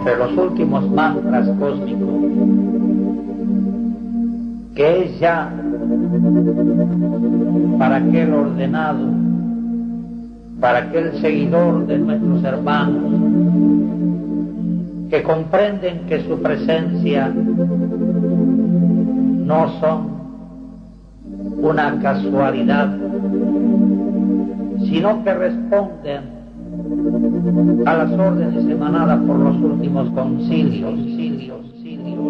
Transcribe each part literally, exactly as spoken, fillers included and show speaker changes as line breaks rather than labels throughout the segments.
entre los últimos mantras cósmicos, que es ya para aquel ordenado, para aquel seguidor de nuestros hermanos, que comprenden que su presencia no son una casualidad, sino que responden a las órdenes emanadas por los últimos concilios, concilios, concilios.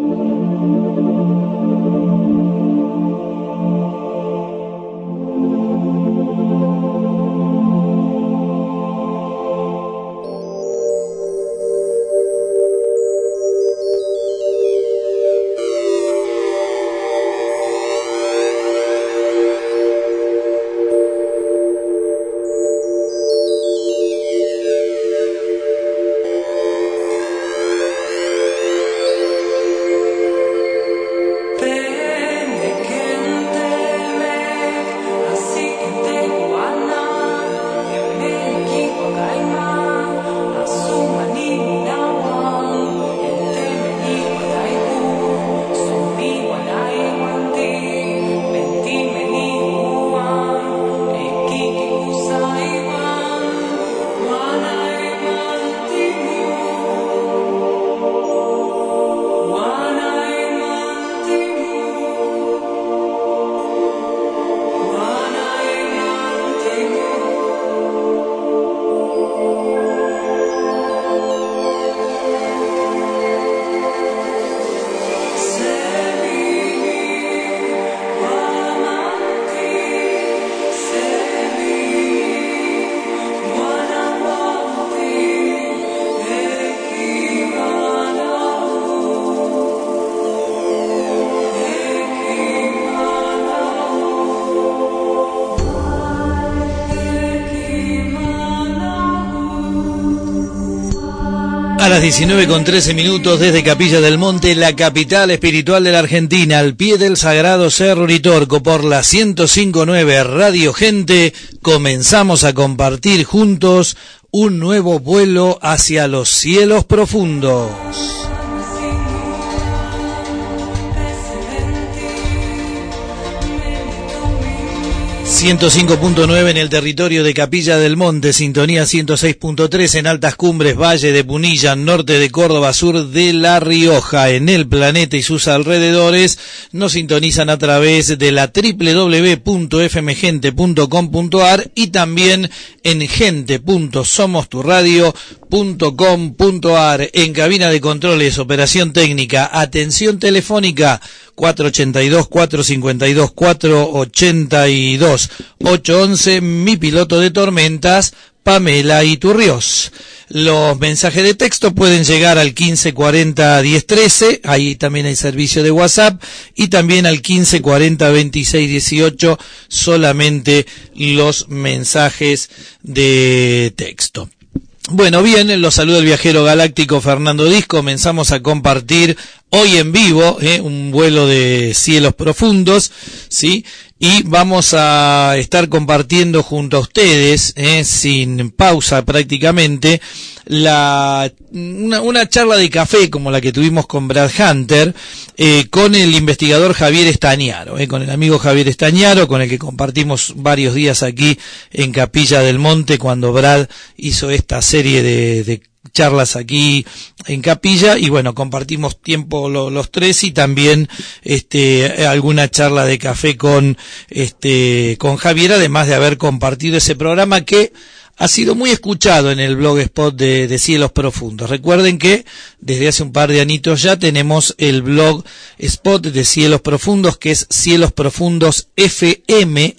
A las diecinueve con trece minutos desde Capilla del Monte, la capital espiritual de la Argentina, al pie del sagrado Cerro Uritorco, por la ciento cinco punto nueve Radio Gente, comenzamos a compartir juntos un nuevo vuelo hacia los cielos profundos. ciento cinco punto nueve en el territorio de Capilla del Monte, sintonía ciento seis punto tres en altas cumbres, Valle de Punilla, norte de Córdoba, sur de La Rioja. En el planeta y sus alrededores nos sintonizan a través de la doble u doble u doble u punto f m gente punto com punto a r y también en gente punto somos tu radio punto com punto a r. En cabina de controles, operación técnica, atención telefónica, cuatro ocho dos, cuatro cinco dos, cuatro ocho dos, ocho once, mi piloto de tormentas, Pamela Iturriós. Los mensajes de texto pueden llegar al quince cuarenta, diez trece, ahí también hay servicio de WhatsApp, y también al quince cuarenta, veintiséis dieciocho, solamente los mensajes de texto. Bueno, bien, los saluda el viajero galáctico Fernando Diz. Comenzamos a compartir hoy en vivo eh, un vuelo de cielos profundos, ¿sí? Y vamos a estar compartiendo junto a ustedes, eh, sin pausa prácticamente, la una, una charla de café como la que tuvimos con Brad Hunter, eh, con el investigador Javier Estañaro, eh, con el amigo Javier Estañaro, con el que compartimos varios días aquí en Capilla del Monte cuando Brad hizo esta serie de, de charlas aquí en Capilla, y bueno, compartimos tiempo lo, los tres, y también este alguna charla de café con este con Javier, además de haber compartido ese programa que ha sido muy escuchado en el blogspot de, de Cielos Profundos. Recuerden que desde hace un par de anitos ya tenemos el blogspot de Cielos Profundos, que es cielos profundos f m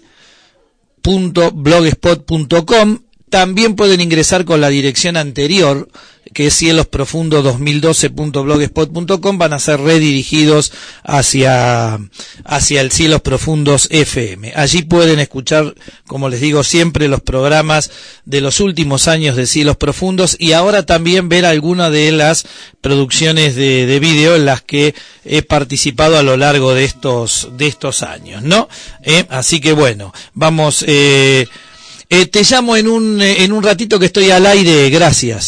punto blogspot punto com. También pueden ingresar con la dirección anterior, que es cielos profundos dos mil doce punto blogspot punto com, van a ser redirigidos hacia, hacia el Cielos Profundos F M. Allí pueden escuchar, como les digo siempre, los programas de los últimos años de Cielos Profundos, y ahora también ver algunas de las producciones de, de video en las que he participado a lo largo de estos, de estos años, ¿no? ¿Eh? Así que bueno, vamos, eh, Eh, te llamo en un, en un ratito que estoy al aire, gracias.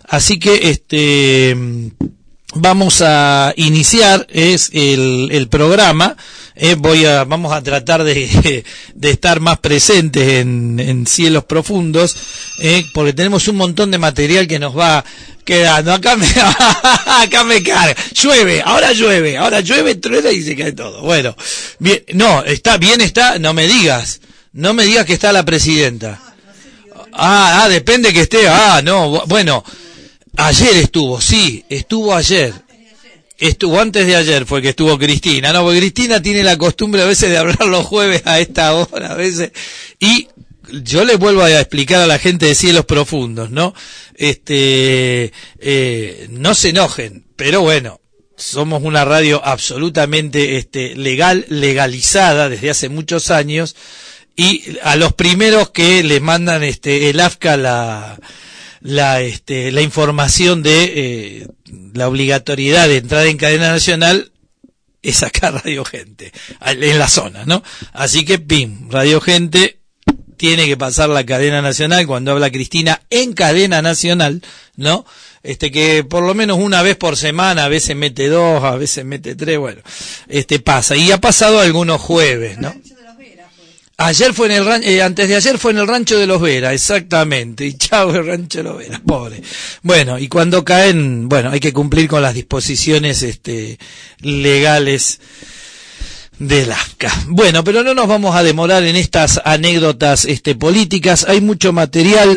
Así que este vamos a iniciar es el, el programa. Eh, voy a vamos a tratar de, de estar más presentes en, en Cielos Profundos, eh, porque tenemos un montón de material que nos va quedando. Acá me acá me carga. Llueve, ahora llueve, ahora llueve, truena y se cae todo. Bueno, bien, no, está bien, está, no me digas. No me digas que está la presidenta. Ah, ah, depende que esté. Ah, no, bueno, ayer estuvo, sí, estuvo ayer. Estuvo antes de ayer, fue que estuvo Cristina, no, porque Cristina tiene la costumbre a veces de hablar los jueves a esta hora, a veces, y yo les vuelvo a explicar a la gente de Cielos Profundos, ¿no? Este, eh, no se enojen, pero bueno, somos una radio absolutamente, este, legal, legalizada desde hace muchos años, y a los primeros que les mandan, este, el A F C A la, la este la información de eh, la obligatoriedad de entrar en cadena nacional es acá Radio Gente, en la zona, ¿no? Así que pim, Radio Gente tiene que pasar la cadena nacional cuando habla Cristina en cadena nacional, ¿no? Este que por lo menos una vez por semana, a veces mete dos, a veces mete tres, bueno, este pasa, y ha pasado algunos jueves, ¿no? Ayer fue en el rancho, eh, antes de ayer fue en el rancho de los Vera, exactamente, y chao el rancho de los Vera, pobre. Bueno, y cuando caen, bueno, hay que cumplir con las disposiciones, este, legales del A F C A. Bueno, pero no nos vamos a demorar en estas anécdotas, este, políticas, hay mucho material,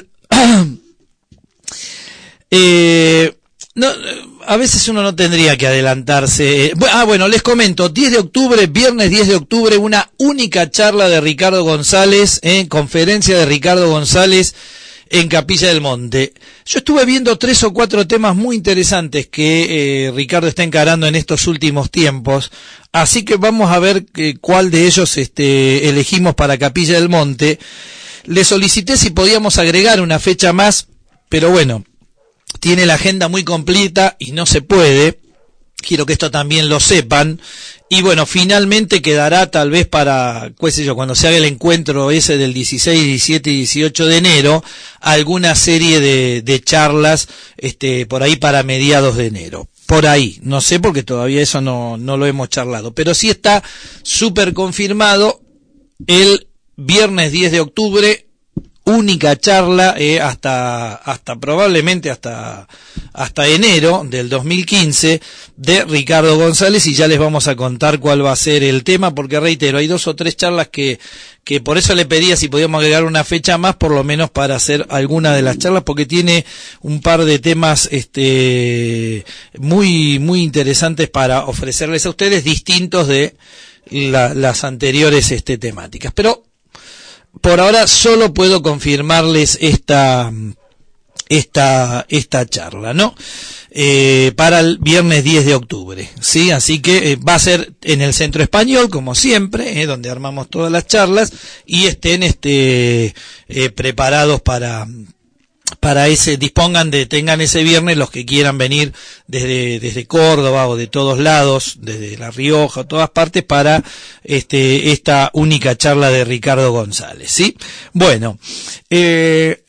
eh, no, a veces uno no tendría que adelantarse. Ah, bueno, les comento, diez de octubre, viernes diez de octubre, una única charla de Ricardo González, eh, conferencia de Ricardo González en Capilla del Monte. Yo estuve viendo tres o cuatro temas muy interesantes que eh, Ricardo está encarando en estos últimos tiempos, así que vamos a ver eh, cuál de ellos este, elegimos para Capilla del Monte. Le solicité si podíamos agregar una fecha más, pero bueno, tiene la agenda muy completa y no se puede. Quiero que esto también lo sepan. Y bueno, finalmente quedará tal vez para, qué sé yo, cuando se haga el encuentro ese del dieciséis, diecisiete y dieciocho de enero, alguna serie de, de charlas, este, por ahí para mediados de enero. Por ahí, no sé porque todavía eso no, no lo hemos charlado. Pero sí está súper confirmado el viernes diez de octubre, única charla eh, hasta hasta probablemente hasta hasta enero del dos mil quince de Ricardo González, y ya les vamos a contar cuál va a ser el tema, porque reitero, hay dos o tres charlas que que por eso le pedía si podíamos agregar una fecha más, por lo menos para hacer alguna de las charlas, porque tiene un par de temas este muy muy interesantes para ofrecerles a ustedes, distintos de la, las anteriores este temáticas. Pero por ahora solo puedo confirmarles esta esta esta charla, ¿no? Eh, para el viernes diez de octubre, ¿sí? Así que eh, va a ser en el Centro Español, como siempre, eh, donde armamos todas las charlas, y estén este eh, preparados para para ese, dispongan de, tengan ese viernes los que quieran venir desde, desde Córdoba o de todos lados, desde La Rioja, todas partes, para este, esta única charla de Ricardo González, ¿sí? Bueno, eh,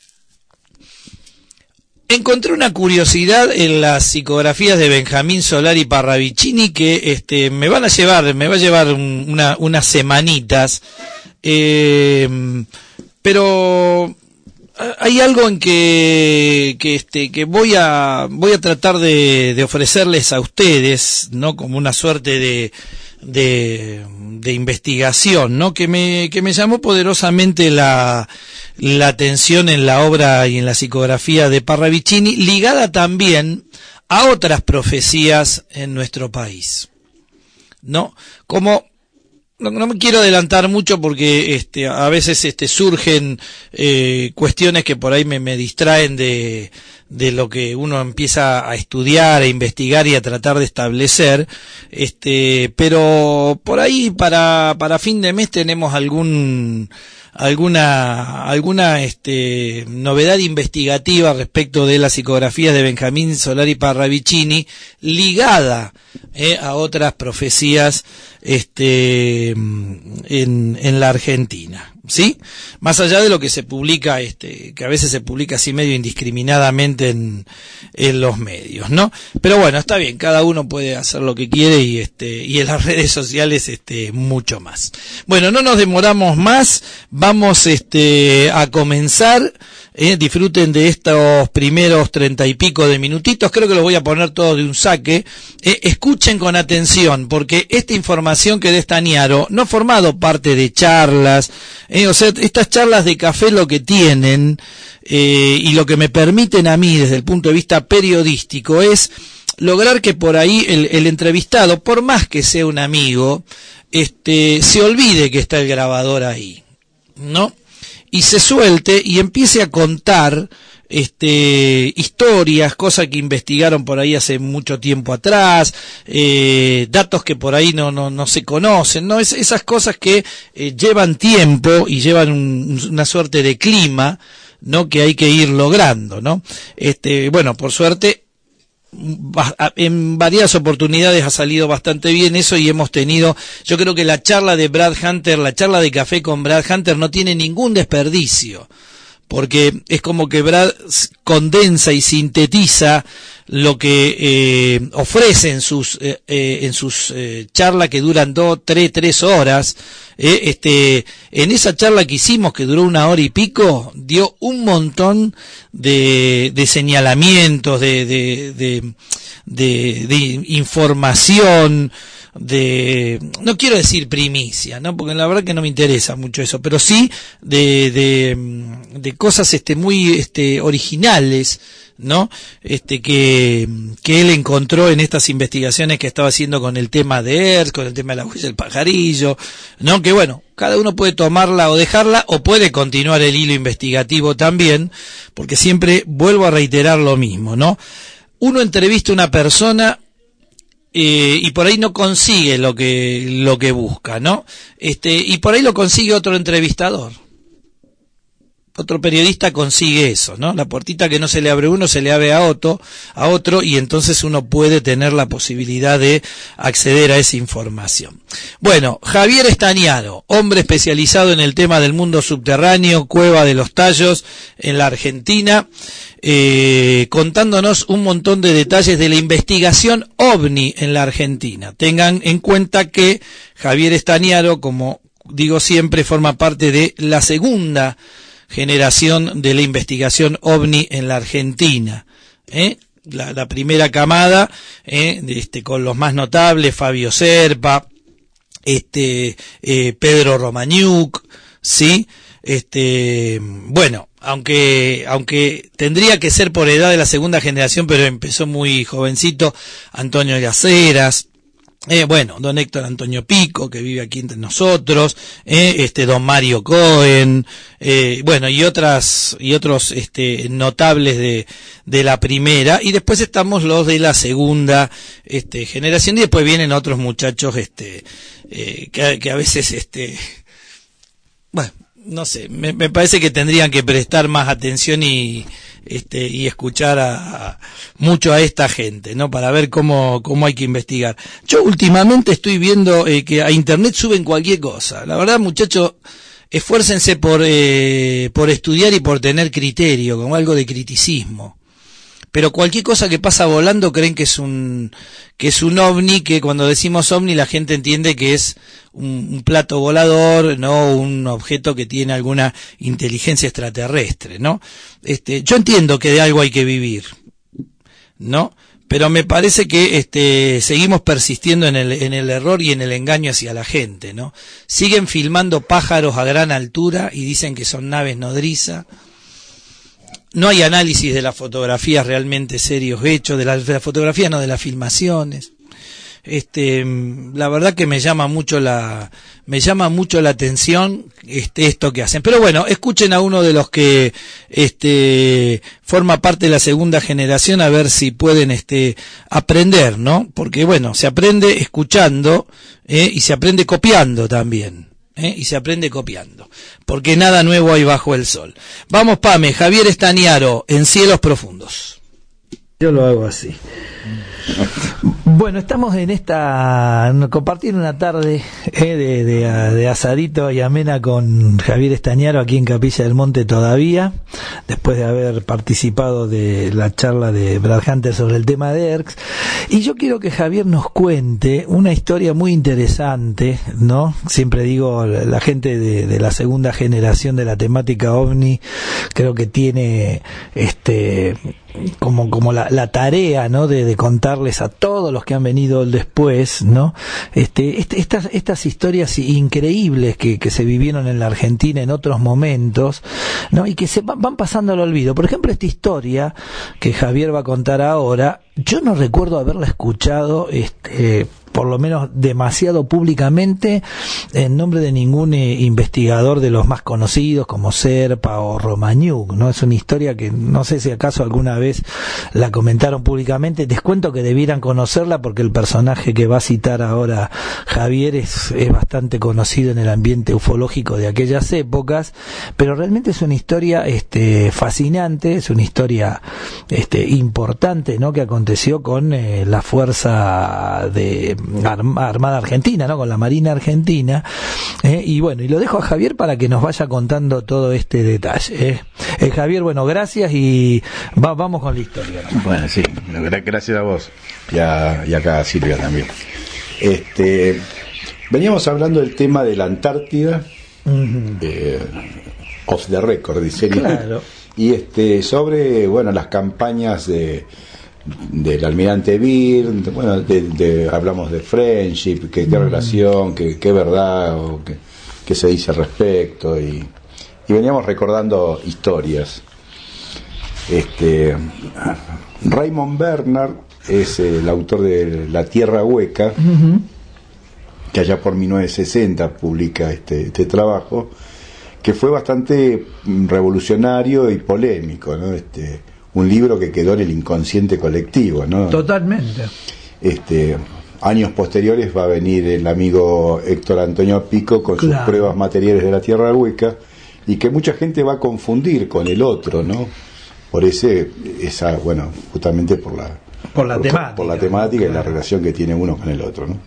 encontré una curiosidad en las psicografías de Benjamín Solari Parravicini que, este, me van a llevar, me va a llevar un, una, unas semanitas, eh, pero hay algo en que que este que voy a voy a tratar de, de ofrecerles a ustedes, no como una suerte de de de investigación, no que me que me llamó poderosamente la la atención en la obra y en la psicografía de Parravicini, ligada también a otras profecías en nuestro país, no como No, no me quiero adelantar mucho porque este a veces este surgen eh, cuestiones que por ahí me, me distraen de de lo que uno empieza a estudiar, a investigar y a tratar de establecer, este pero por ahí para para fin de mes tenemos algún alguna alguna este novedad investigativa respecto de las psicografías de Benjamín Solari Parravicini, ligada eh, a otras profecías este en en la Argentina, ¿sí? Más allá de lo que se publica, este, que a veces se publica así medio indiscriminadamente en, en los medios, ¿no? Pero bueno, está bien, cada uno puede hacer lo que quiere y este, y en las redes sociales, este, mucho más. Bueno, no nos demoramos más, vamos, este, a comenzar. Eh, disfruten de estos primeros treinta y pico de minutitos, creo que los voy a poner todos de un saque. Eh, escuchen con atención, porque esta información que de Stagnaro no ha formado parte de charlas, eh, o sea, estas charlas de café lo que tienen, eh, y lo que me permiten a mí desde el punto de vista periodístico es lograr que por ahí el, el entrevistado, por más que sea un amigo, este, se olvide que está el grabador ahí, ¿no? Y se suelte y empiece a contar este historias, cosas que investigaron por ahí hace mucho tiempo atrás, eh, datos que por ahí no no no se conocen, no es esas cosas que eh, llevan tiempo y llevan un, una suerte de clima, ¿no? Que hay que ir logrando, ¿no? Este, bueno, por suerte en varias oportunidades ha salido bastante bien eso y hemos tenido, yo creo que la charla de Brad Hunter, la charla de café con Brad Hunter no tiene ningún desperdicio, porque es como que Brad condensa y sintetiza lo que eh, ofrece en sus eh, eh, en sus eh, charlas que duran dos, tres, tres horas. Eh, este, en esa charla que hicimos, que duró una hora y pico, dio un montón de, de señalamientos, de, de, de, de, de información, de, no quiero decir primicia, ¿no? Porque la verdad que no me interesa mucho eso, pero sí de, de, de cosas, este, muy, este, originales, ¿no? Este, que, que él encontró en estas investigaciones que estaba haciendo con el tema de E R S, con el tema de la huella del pajarillo, ¿no? Que bueno, cada uno puede tomarla o dejarla, o puede continuar el hilo investigativo también, porque siempre vuelvo a reiterar lo mismo, ¿no? Uno entrevista a una persona, Eh, y por ahí no consigue lo que lo que busca, ¿no? Este, y por ahí lo consigue otro entrevistador. Otro periodista consigue eso, ¿no? La puertita que no se le abre a uno se le abre a otro, a otro, y entonces uno puede tener la posibilidad de acceder a esa información. Bueno, Javier Stagnaro, hombre especializado en el tema del mundo subterráneo, Cueva de los Tallos, en la Argentina, eh, contándonos un montón de detalles de la investigación OVNI en la Argentina. Tengan en cuenta que Javier Stagnaro, como digo siempre, forma parte de la segunda generación de la investigación OVNI en la Argentina, ¿eh? La, la primera camada, ¿eh? este, con los más notables, Fabio Serpa, este, eh, Pedro Romagnuk, ¿sí? Este, bueno, aunque, aunque tendría que ser por edad de la segunda generación, pero empezó muy jovencito, Antonio Yaceras, Eh, bueno, don Héctor Antonio Pico, que vive aquí entre nosotros, eh, este, don Mario Cohen, eh, bueno, y otras, y otros, este, notables de, de la primera, y después estamos los de la segunda, este, generación, y después vienen otros muchachos, este, eh, que, que a veces, este, bueno, no sé, me, me parece que tendrían que prestar más atención y, este, y escuchar a, a, mucho a esta gente, ¿no? Para ver cómo, cómo hay que investigar. Yo últimamente estoy viendo eh, que a internet suben cualquier cosa. La verdad, muchachos, esfuércense por, eh, por estudiar y por tener criterio, como algo de criticismo. Pero cualquier cosa que pasa volando creen que es un, que es un ovni, que cuando decimos ovni la gente entiende que es un, un plato volador, no un objeto que tiene alguna inteligencia extraterrestre, ¿no? Este, yo entiendo que de algo hay que vivir, ¿no? Pero me parece que este, seguimos persistiendo en el, en el error y en el engaño hacia la gente, ¿no? Siguen filmando pájaros a gran altura y dicen que son naves nodriza. No hay análisis de las fotografías realmente serios hechos, de las, de las fotografías, no de las filmaciones. Este, la verdad que me llama mucho la, me llama mucho la atención, este, esto que hacen. Pero bueno, escuchen a uno de los que, este, forma parte de la segunda generación, a ver si pueden, este, aprender, ¿no? Porque bueno, se aprende escuchando, eh, y se aprende copiando también. ¿Eh? Y se aprende copiando, porque nada nuevo hay bajo el sol. Vamos, Pame, Javier Stagnaro, en Cielos Profundos. Yo lo hago así. Bueno, estamos en esta compartir una tarde eh, de, de, de asadito y amena con Javier Estañaro aquí en Capilla del Monte todavía, después de haber participado de la charla de Brad Hunter sobre el tema de E R C S. Y yo quiero que Javier nos cuente una historia muy interesante, ¿no? Siempre digo, la gente de, de la segunda generación de la temática OVNI creo que tiene este como como la, la tarea, ¿no? De, de contarles a todos los que han venido después, ¿no? Este, este estas estas historias increíbles que, que se vivieron en la Argentina en otros momentos, ¿no? Y que se van, van pasando al olvido. Por ejemplo, esta historia que Javier va a contar ahora, yo no recuerdo haberla escuchado, este, por lo menos demasiado públicamente, en nombre de ningún eh, investigador de los más conocidos como Serpa o Romaniuk, ¿no? Es una historia que no sé si acaso alguna vez la comentaron públicamente. Les cuento que debieran conocerla porque el personaje que va a citar ahora Javier es, es bastante conocido en el ambiente ufológico de aquellas épocas, pero realmente es una historia este, fascinante, es una historia este, importante, ¿no? Que aconteció con eh, la fuerza de Armada Argentina, ¿no? Con la Marina Argentina, eh, y bueno, y lo dejo a Javier para que nos vaya contando todo este detalle. Eh. Eh, Javier, bueno, gracias y va, vamos con la historia, ¿no?
Bueno, sí, gracias a vos y, a, y acá a Silvia también. Este, veníamos hablando del tema de la Antártida, uh-huh. eh, off the record, dice.
Claro.
Y este, sobre, bueno, las campañas de del almirante Byrd, bueno, de, de, hablamos de friendship, qué, qué relación, qué, qué verdad, o qué, qué se dice al respecto, y, y veníamos recordando historias. Este, Raymond Bernard es el autor de La Tierra Hueca, uh-huh. que allá por mil novecientos sesenta publica este, este trabajo, que fue bastante revolucionario y polémico, ¿no? Este, un libro que quedó en el inconsciente colectivo, ¿no?
Totalmente.
Este, años posteriores va a venir el amigo Héctor Antonio Pico con claro. sus pruebas materiales de la Tierra Hueca, y que mucha gente va a confundir con el otro, ¿no? Por ese, esa, bueno, justamente por la
por la
por,
temática,
por la temática claro. y la relación que tiene uno con el otro, ¿no?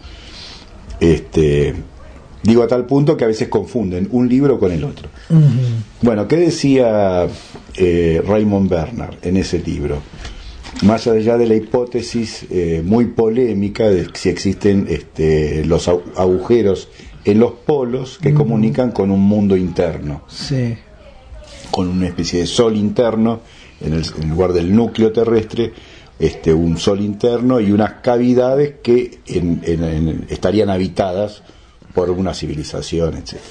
Este, digo a tal punto que a veces confunden un libro con el otro. Uh-huh. Bueno, ¿qué decía eh, Raymond Bernard en ese libro? Más allá de la hipótesis eh, muy polémica de si existen este, los agujeros en los polos que uh-huh. comunican con un mundo interno,
sí.
con una especie de sol interno en, el, en lugar del núcleo terrestre, este, un sol interno y unas cavidades que en, en, en, estarían habitadas por una civilización, etcétera.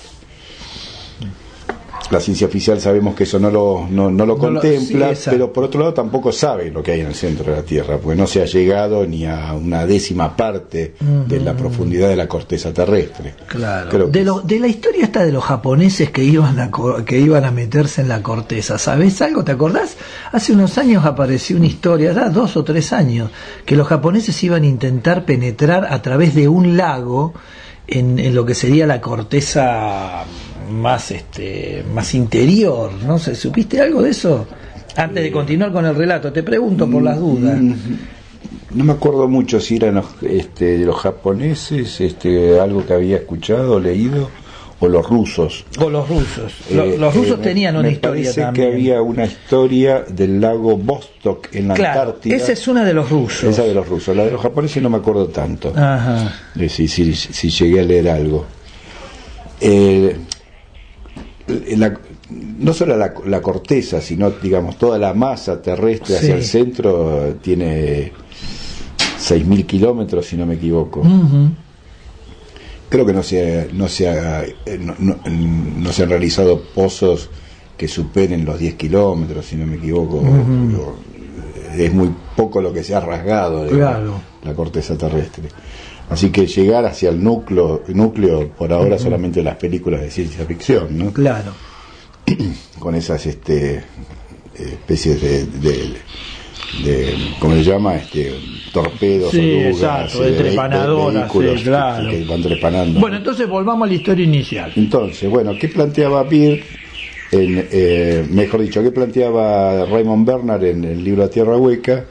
La ciencia oficial sabemos que eso no lo, no, no lo no contempla, lo, sí, pero por otro lado tampoco sabe lo que hay en el centro de la Tierra, porque no se ha llegado ni a una décima parte uh-huh. de la profundidad de la corteza terrestre.
Claro.
Creo
de,
que
lo, de la historia esta de los japoneses que iban a que iban a meterse en la corteza, ¿sabés algo? ¿Te acordás? Hace unos años apareció una historia, ya dos o tres años, que los japoneses iban a intentar penetrar a través de un lago en, en lo que sería la corteza más este más interior, no sé, ¿supiste algo de eso? Antes de continuar con el relato, te pregunto por las dudas.
No me acuerdo mucho si eran los, este, los japoneses, este, algo que había escuchado o leído, o los rusos.
O los rusos. Eh, los rusos eh, tenían una
me
historia
parece
también.
Que había una historia del lago Vostok en la
claro,
Antártida.
Esa es una de los rusos.
Esa de los rusos. La de los japoneses no me acuerdo tanto.
Ajá.
Eh, si, si, si llegué a leer algo. Eh, la, no solo la, la corteza, sino, digamos, toda la masa terrestre hacia sí. el centro tiene seis mil kilómetros, si no me equivoco. Uh-huh. Creo que no se, no, se ha, no, no, no se han realizado pozos que superen los diez kilómetros, si no me equivoco. Uh-huh. Es muy poco lo que se ha rasgado de
claro.
la, la corteza terrestre. Así que llegar hacia el núcleo, núcleo por ahora uh-huh. solamente las películas de ciencia ficción, ¿no?
Claro.
Con esas este, especies de, de, de, ¿cómo se llama? Este, torpedos,
sí,
orugas,
exacto, de, de trepanadoras,
de
sí, claro.
que, que van trepanando.
Bueno, entonces volvamos a la historia inicial.
Entonces, bueno, ¿qué planteaba Byrd? En, eh, mejor dicho, ¿qué planteaba Raymond Bernard en el libro La Tierra Hueca?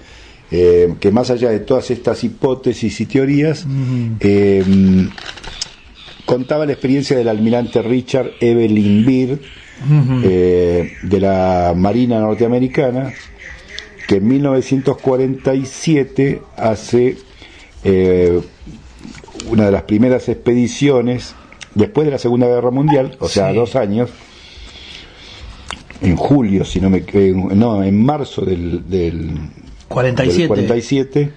eh, que más allá de todas estas hipótesis y teorías, uh-huh. eh, contaba la experiencia del almirante Richard Evelyn Byrd, uh-huh. eh, de la Marina norteamericana, que en mil novecientos cuarenta y siete hace eh, una de las primeras expediciones después de la Segunda Guerra Mundial, o sea, sí. dos años, en julio, si no me eh, no, en marzo del, del,
cuarenta y siete.
del cuarenta y siete,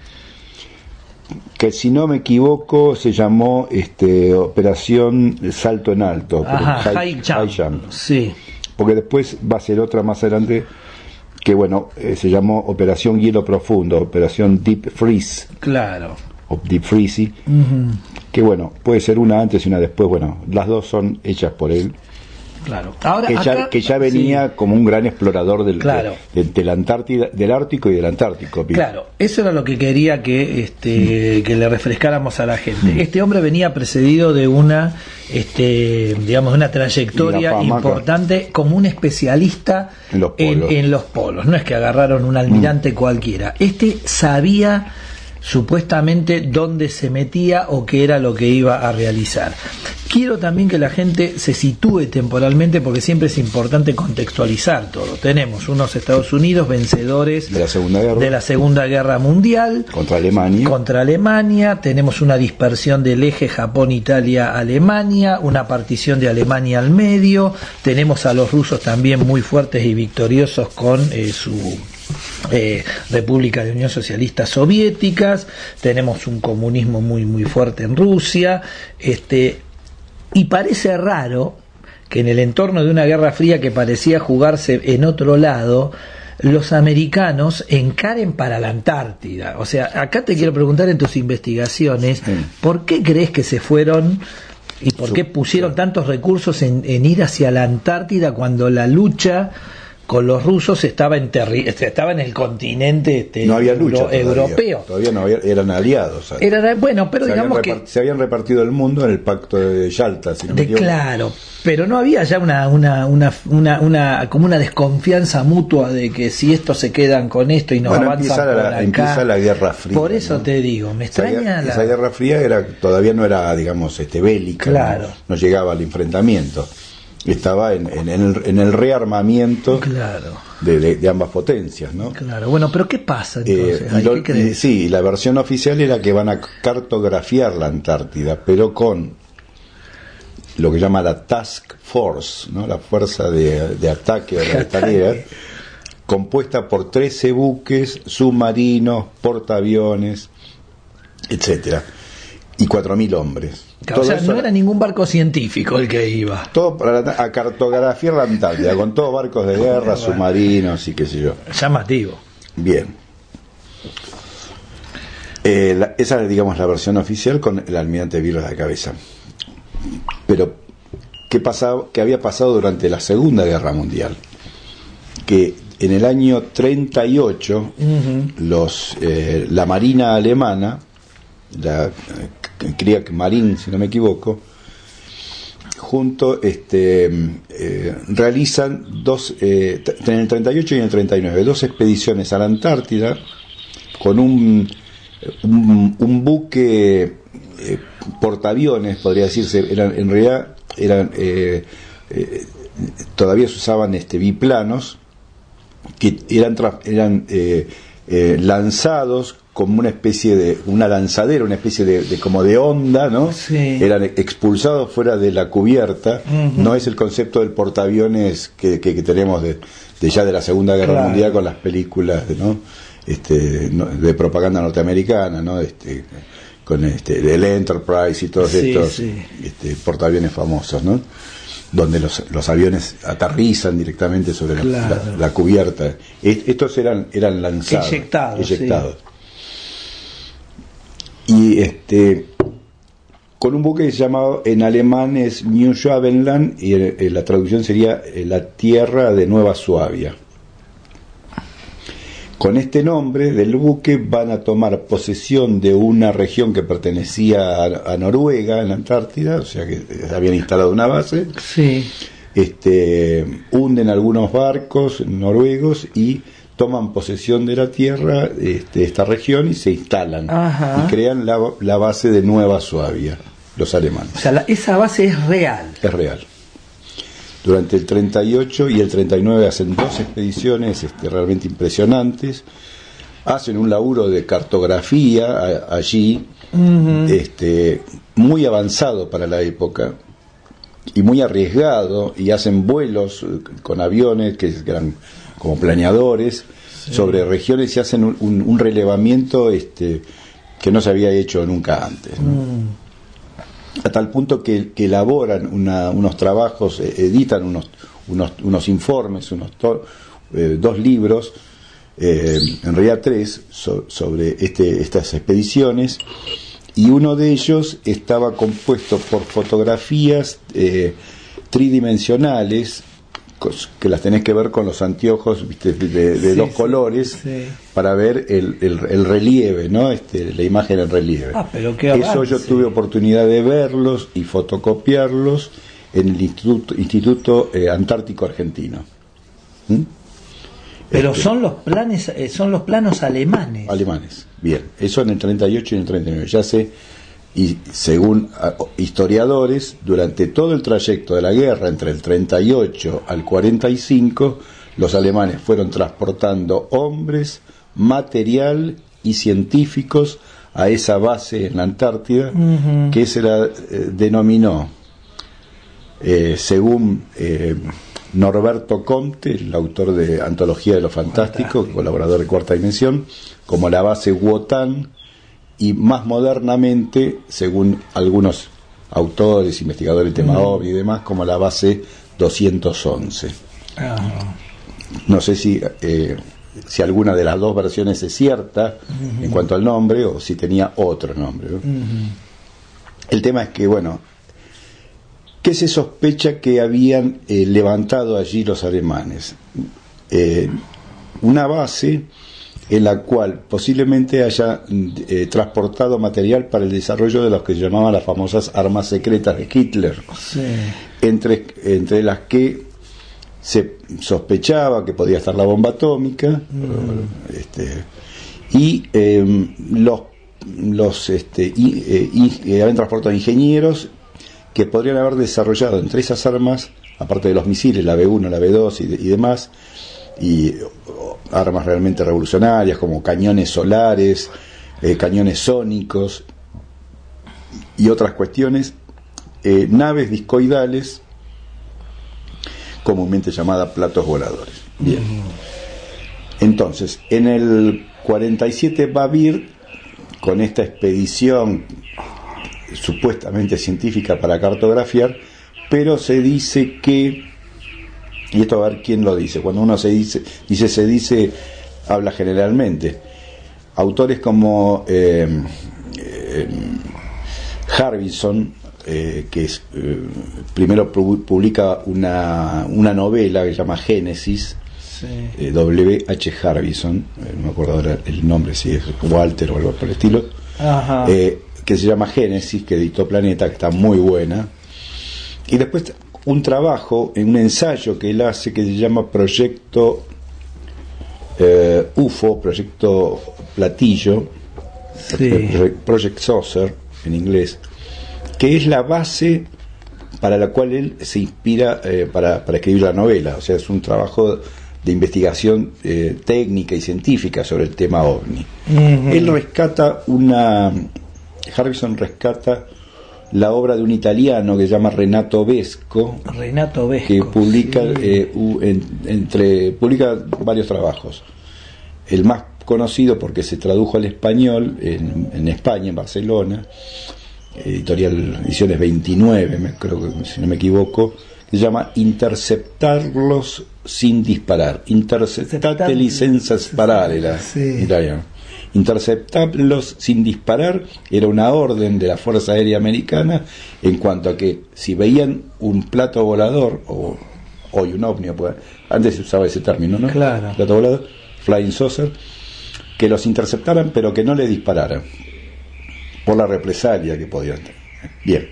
que si no me equivoco se llamó este, Operación Salto en Alto.
Ajá, high, high, jump. high Jump. Sí.
Porque después va a ser otra más adelante que, bueno, eh, se llamó Operación Hielo Profundo, Operación Deep Freeze.
Claro.
O Deep Freeze. Uh-huh. Que, bueno, puede ser una antes y una después. Bueno, las dos son hechas por él.
Claro. Ahora,
que, ya,
acá,
que ya venía sí. como un gran explorador del,
claro.
de, de, de la Antártida, del Ártico y del Antártico.
Claro, eso era lo que quería que este mm. que le refrescáramos a la gente. Mm. Este hombre venía precedido de una este digamos una trayectoria fama, importante claro. como un especialista
en los,
en, en los polos. No es que agarraron un almirante mm. cualquiera. Este sabía supuestamente dónde se metía o qué era lo que iba a realizar. Quiero también que la gente se sitúe temporalmente, porque siempre es importante contextualizar todo. Tenemos unos Estados Unidos vencedores
de la Segunda Guerra,
de la Segunda Guerra Mundial
contra Alemania.
Contra Alemania, tenemos una dispersión del eje Japón-Italia-Alemania, una partición de Alemania al medio, tenemos a los rusos también muy fuertes y victoriosos con eh, su Eh, República de Unión Socialista Soviéticas, tenemos un comunismo muy muy fuerte en Rusia, este y parece raro que en el entorno de una guerra fría que parecía jugarse en otro lado, los americanos encaren para la Antártida. O sea, acá te quiero preguntar en tus investigaciones, sí. ¿por qué crees que se fueron y por qué pusieron tantos recursos en, en ir hacia la Antártida cuando la lucha con los rusos estaba en terri- estaba en el continente este,
no había lucha todavía,
europeo.
Todavía no había, eran aliados. ¿Sabes?
Era, bueno, pero
se
digamos
repart-
que
se habían repartido el mundo en el pacto de Yalta, si no
de,
me equivoco.
Claro, pero no había ya una una, una una una como una desconfianza mutua de que si estos se quedan con esto y nos
bueno,
avanzan
empieza
por
la,
acá.
Empieza la Guerra Fría.
Por eso
¿no?
te digo, me extraña
esa,
la...
esa Guerra Fría era todavía no era, digamos, este bélica,
claro.
no, no llegaba al enfrentamiento. Estaba en, en, en, el, en el rearmamiento
claro.
de, de, de ambas potencias, ¿no?
Claro, bueno, pero ¿qué pasa entonces?
Eh, lo, ¿Qué crees? Sí, la versión oficial era que van a cartografiar la Antártida, pero con lo que llama la Task Force, ¿no? La fuerza de, de ataque de la tarea, compuesta por trece buques, submarinos, portaaviones, etcétera, y cuatro mil hombres.
Claro, o sea, no era ningún barco científico el que iba.
Todo para a cartografiar la Antártida, con todos barcos de guerra, bueno, submarinos y qué sé yo.
Llamativo.
Bien. Eh, la, esa es, digamos, la versión oficial con el almirante Byrd a la cabeza. Pero, ¿qué pasaba, qué había pasado durante la Segunda Guerra Mundial? Que en el año treinta y ocho, uh-huh. los, eh, la Marina alemana, la Kriegsmarine, si no me equivoco, junto este eh, realizan dos eh, en el treinta y ocho y en el treinta y nueve dos expediciones a la Antártida con un un, un buque eh, portaaviones, podría decirse. Eran, en realidad eran eh, eh, todavía se usaban este biplanos que eran eran eh, eh, lanzados como una especie de una lanzadera, una especie de, de como de onda, ¿no?
Sí.
Eran expulsados fuera de la cubierta. Uh-huh. No es el concepto del portaaviones que, que, que tenemos de, de ya de la Segunda Guerra claro. Mundial con las películas, ¿no? Este, no, de propaganda norteamericana, ¿no? Este, con este el Enterprise y todos sí, estos sí. Este, portaaviones famosos, ¿no? Donde los, los aviones aterrizan directamente sobre claro. la, la, la cubierta. Est- estos eran eran lanzados,
eyectados.
eyectados. Sí. Y este con un buque llamado en alemán es New Schwabenland y eh, la traducción sería eh, la tierra de Nueva Suabia. Con este nombre del buque van a tomar posesión de una región que pertenecía a, a Noruega, en la Antártida, o sea que habían instalado una base.
Sí.
Este, hunden algunos barcos noruegos y toman posesión de la tierra, este, esta región, y se instalan.
Ajá.
Y crean la, la base de Nueva Suabia, los alemanes.
O sea, la, esa base es real.
Es real. Durante el treinta y ocho y el treinta y nueve hacen dos expediciones este, realmente impresionantes. Hacen un laburo de cartografía a, allí, uh-huh. este, muy avanzado para la época y muy arriesgado, y hacen vuelos con aviones que eran como planeadores, sí, sobre regiones, y hacen un, un, un relevamiento este, que no se había hecho nunca antes, ¿no? Mm. A tal punto que, que elaboran una, unos trabajos, editan unos, unos, unos informes, unos to, eh, dos libros, eh, en realidad tres, so, sobre este, estas expediciones, y uno de ellos estaba compuesto por fotografías eh, tridimensionales, que las tenés que ver con los anteojos, ¿viste? de, de, de sí, dos colores, sí, para ver el, el, el relieve, ¿no? Este, la imagen en relieve.
Ah, pero qué
Eso avance. Yo tuve oportunidad de verlos y fotocopiarlos en el Instituto, Instituto eh, Antártico Argentino. ¿Mm?
Pero
este,
son los planes, eh, son los planos alemanes.
Alemanes, bien. Eso en el treinta y ocho y en el treinta y nueve. Ya sé, y según uh, historiadores, durante todo el trayecto de la guerra, entre el treinta y ocho al cuarenta y cinco, los alemanes fueron transportando hombres, material y científicos a esa base en la Antártida, uh-huh. que se la eh, denominó, eh, según eh, Norberto Comte, el autor de Antología de lo Fantástico, Fantástico, colaborador de Cuarta Dimensión, como la base Wotan, y más modernamente, según algunos autores, investigadores del tema mm. OVNI y demás, como la base doscientos once. Ah. No sé si eh, si alguna de las dos versiones es cierta mm-hmm. en cuanto al nombre, o si tenía otro nombre, ¿no? Mm-hmm. El tema es que, bueno, ¿qué se sospecha que habían eh, levantado allí los alemanes? Eh, una base en la cual posiblemente haya eh, transportado material para el desarrollo de los que se llamaban las famosas armas secretas de Hitler, sí. entre, entre las que se sospechaba que podía estar la bomba atómica, mm. este, y eh, los, los este, y, eh, y, eh, habían transportado ingenieros que podrían haber desarrollado entre esas armas, aparte de los misiles, la B uno, la B dos y, de, y demás, y armas realmente revolucionarias como cañones solares, eh, cañones sónicos y otras cuestiones, eh, naves discoidales comúnmente llamadas platos voladores. Bien. Entonces, en el cuarenta y siete va a haber, con esta expedición supuestamente científica para cartografiar, pero se dice que, y esto a ver quién lo dice, cuando uno se dice, dice se dice, habla generalmente, autores como eh, eh, Harbison, eh, que es, eh, primero publica una, una novela que se llama Génesis, sí. eh, W H Harbison, eh, no me acuerdo ahora el nombre, si es Walter o algo por el estilo, eh, que se llama Génesis, que editó Planeta, que está muy buena, y después un trabajo, en un ensayo que él hace que se llama Proyecto eh, U F O, Proyecto Platillo, sí. Project Saucer en inglés, que es la base para la cual él se inspira eh, para, para escribir la novela. O sea, es un trabajo de investigación eh, técnica y científica sobre el tema OVNI. Uh-huh. Él rescata una... Harbison rescata la obra de un italiano que se llama Renato Vesco,
Renato Vesco
que publica
sí.
eh, u, en, entre publica varios trabajos. El más conocido, porque se tradujo al español en, en España, en Barcelona, editorial Ediciones veintinueve, me, creo que si no me equivoco, que se llama Interceptarlos sin disparar. Interceptate senza sparare, era sí. italiano. Interceptarlos sin disparar era una orden de la Fuerza Aérea Americana en cuanto a que si veían un plato volador, o hoy un ovni, pues, antes se usaba ese término, ¿no?
Claro.
Plato volador, flying saucer, que los interceptaran pero que no les dispararan por la represalia que podían tener. Bien.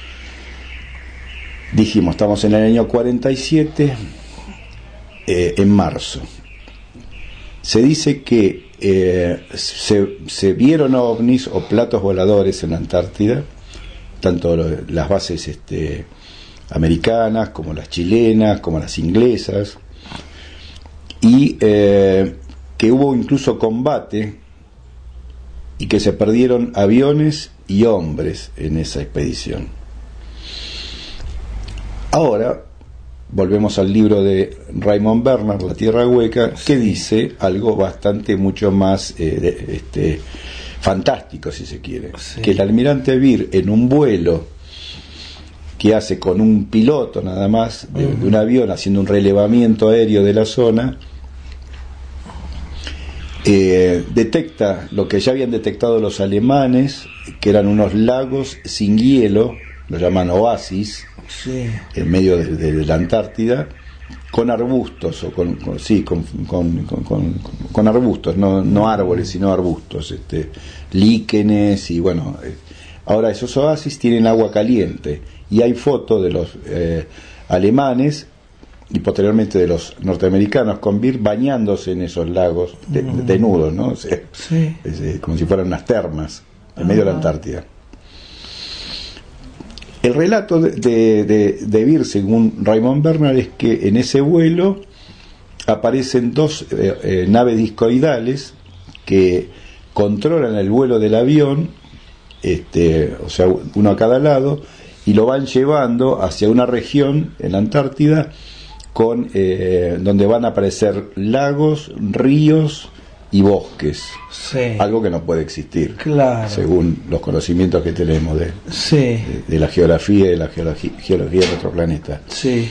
Dijimos, estamos en el año cuarenta y siete, eh, en marzo. se dice que eh, se, se vieron ovnis o platos voladores en la Antártida, tanto lo, las bases este, americanas como las chilenas, como las inglesas, y eh, que hubo incluso combate y que se perdieron aviones y hombres en esa expedición. Ahora volvemos al libro de Raymond Bernard, La Tierra Hueca, que dice algo bastante mucho más eh, de, este, fantástico, si se quiere, sí. Que el almirante Beer, en un vuelo que hace con un piloto nada más de, uh-huh. de un avión, haciendo un relevamiento aéreo de la zona, eh, detecta lo que ya habían detectado los alemanes, que eran unos lagos sin hielo, lo llaman oasis, sí. en medio de, de la Antártida, con arbustos, o con, con sí, con, con, con, con, con arbustos, no, no árboles, sino arbustos, este, líquenes, y bueno, eh, ahora esos oasis tienen agua caliente, y hay fotos de los eh, alemanes, y posteriormente de los norteamericanos, con Beer bañándose en esos lagos, de, mm. desnudos, ¿no? O sea, sí. es, es, como si fueran unas termas, en ah. medio de la Antártida. El relato de, de, de, de Beer, según Raymond Bernard, es que en ese vuelo aparecen dos eh, eh, naves discoidales que controlan el vuelo del avión, este, o sea, uno a cada lado, y lo van llevando hacia una región en la Antártida con eh, donde van a aparecer lagos, ríos y bosques, sí. algo que no puede existir, claro. según los conocimientos que tenemos de, sí. de, de la geografía y de la geología, geología de nuestro planeta. Sí.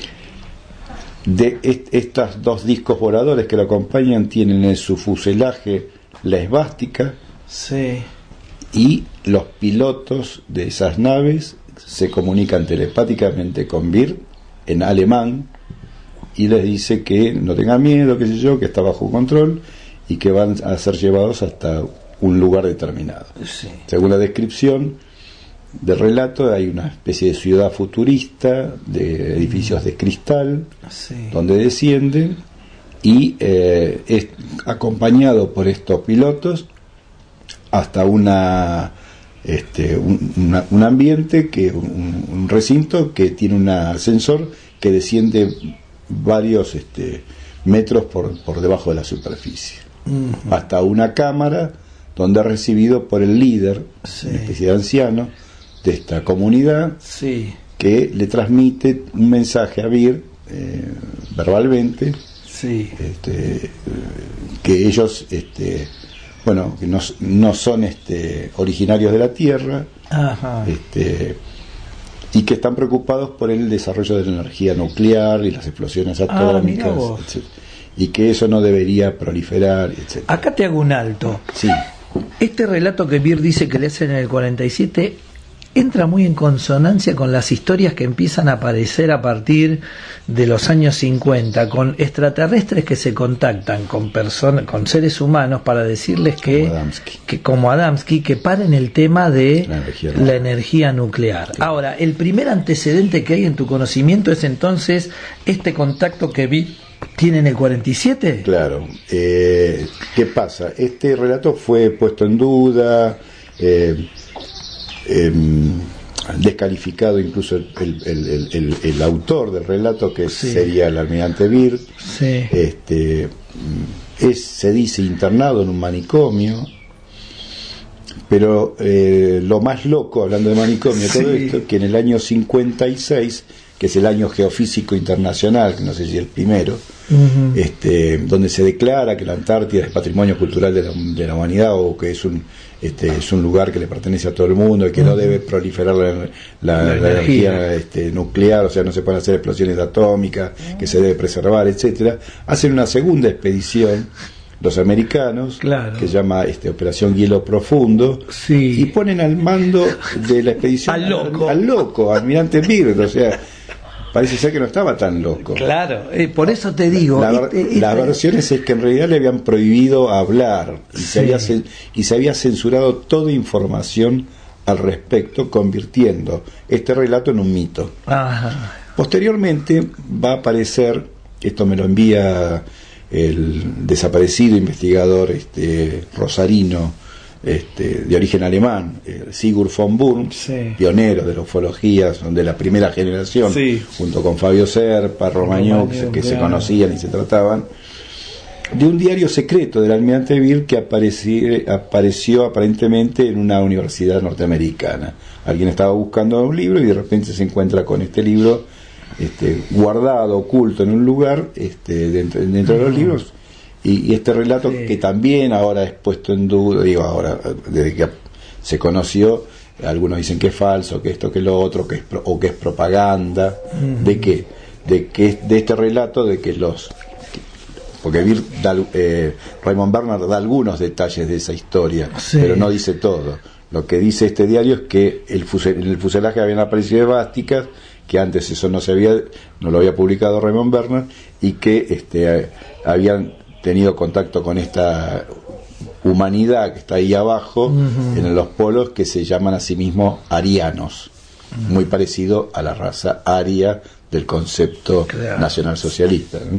De est- estos dos discos voladores que lo acompañan tienen en su fuselaje la esvástica, sí. y los pilotos de esas naves se comunican telepáticamente con Beer en alemán y les dice que no tengan miedo, qué sé yo, que está bajo control, y que van a ser llevados hasta un lugar determinado. Sí. Según la descripción del relato, hay una especie de ciudad futurista, de edificios de cristal, sí. donde descienden, y eh, es acompañado por estos pilotos hasta una, este, un, una, un ambiente, que un, un recinto que tiene un ascensor que desciende varios este, metros por, por debajo de la superficie. Uh-huh. Hasta una cámara donde es recibido por el líder, sí. una especie de anciano de esta comunidad, sí. que le transmite un mensaje a Beer eh, verbalmente, sí. este, que ellos este, bueno, que no, no son este, originarios de la Tierra, ajá. Este, y que están preocupados por el desarrollo de la energía nuclear y las explosiones atómicas, ah, etcétera, y que eso no debería proliferar, etcétera.
Acá te hago un alto.
Sí.
Este relato que Beer dice que le hacen en el cuarenta y siete entra muy en consonancia con las historias que empiezan a aparecer a partir de los años cincuenta, con extraterrestres que se contactan con personas, con seres humanos, para decirles que como Adamski, que, como Adamski, que paren el tema de la energía, la energía nuclear. Sí. Ahora, el primer antecedente que hay en tu conocimiento es entonces este contacto que vi tiene en el cuarenta y siete.
Claro. Eh, ¿Qué pasa? Este relato fue puesto en duda, eh, eh, descalificado incluso el, el, el, el, el autor del relato, que sí. sería el almirante Beer, sí. este, es, se dice, internado en un manicomio, pero eh, lo más loco, hablando de manicomio, sí. todo esto, que en el año cincuenta y seis, que es el año geofísico internacional, que no sé si es el primero, uh-huh. este, donde se declara que la Antártida es patrimonio cultural de la, de la humanidad, o que es un este, es un lugar que le pertenece a todo el mundo y que uh-huh. no debe proliferar la, la, la, la energía, energía este, nuclear, o sea, no se pueden hacer explosiones atómicas, uh-huh. que se debe preservar, etcétera. Hacen una segunda expedición los americanos, claro. que se llama este, Operación Hielo Profundo, sí. y ponen al mando de la expedición
al loco,
al, al loco, almirante Beer, o sea, parece ser que no estaba tan loco.
Claro, eh, por eso te digo.
La,
este, este...
Las versiones es que en realidad le habían prohibido hablar y, sí. se había, y se había censurado toda información al respecto, convirtiendo este relato en un mito. Ajá. Posteriormente va a aparecer, esto me lo envía el desaparecido investigador este, rosarino este, de origen alemán, eh, Sigurd von Wurm,
sí.
pionero de la ufología, son de la primera generación,
sí.
junto con Fabio Serpa, Romagnoc, que, se, que se conocían y se trataban, de un diario secreto del almirante Beer que apareció, apareció aparentemente en una universidad norteamericana. Alguien estaba buscando un libro y de repente se encuentra con este libro este, guardado, oculto en un lugar este, dentro, dentro de los libros, y, y este relato sí. que también ahora es puesto en duda, digo ahora, desde que se conoció, algunos dicen que es falso, que esto, que lo otro, que es pro, o que es propaganda, uh-huh. de que de que de este relato de que los porque Beer da, eh, Raymond Bernard da algunos detalles de esa historia, sí. pero no dice todo. Lo que dice este diario es que el fusel, en el fuselaje habían aparecido esvásticas, que antes eso no se había, no lo había publicado Raymond Bernard, y que este, habían tenido contacto con esta humanidad que está ahí abajo, uh-huh. en los polos, que se llaman a sí mismos arianos, uh-huh. muy parecido a la raza aria del concepto claro. nacionalsocialista, ¿no?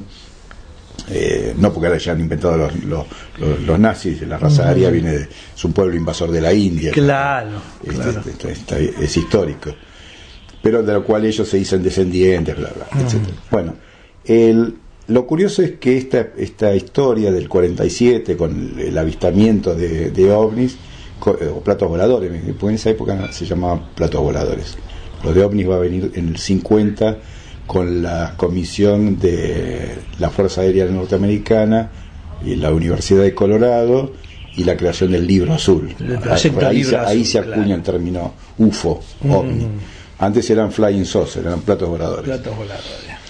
Eh, no porque ahora ya han inventado los, los, los, los nazis, la raza uh-huh. aria viene de, es un pueblo invasor de la India,
claro,
este,
claro.
Este, este, este, es histórico, pero de lo cual ellos se dicen descendientes, bla bla, uh-huh. etcétera. Bueno, el, lo curioso es que esta, esta historia del cuarenta y siete con el avistamiento de, de ovnis o platos voladores, porque en esa época se llamaban platos voladores, lo de ovnis va a venir en el cincuenta con la comisión de la Fuerza Aérea Norteamericana y la Universidad de Colorado y la creación del Libro Azul. Ahí, libro se, azul, ahí se acuña claro. el término U F O, ovni. Mm. Antes eran flying saucer, eran platos voladores.
Platos voladores.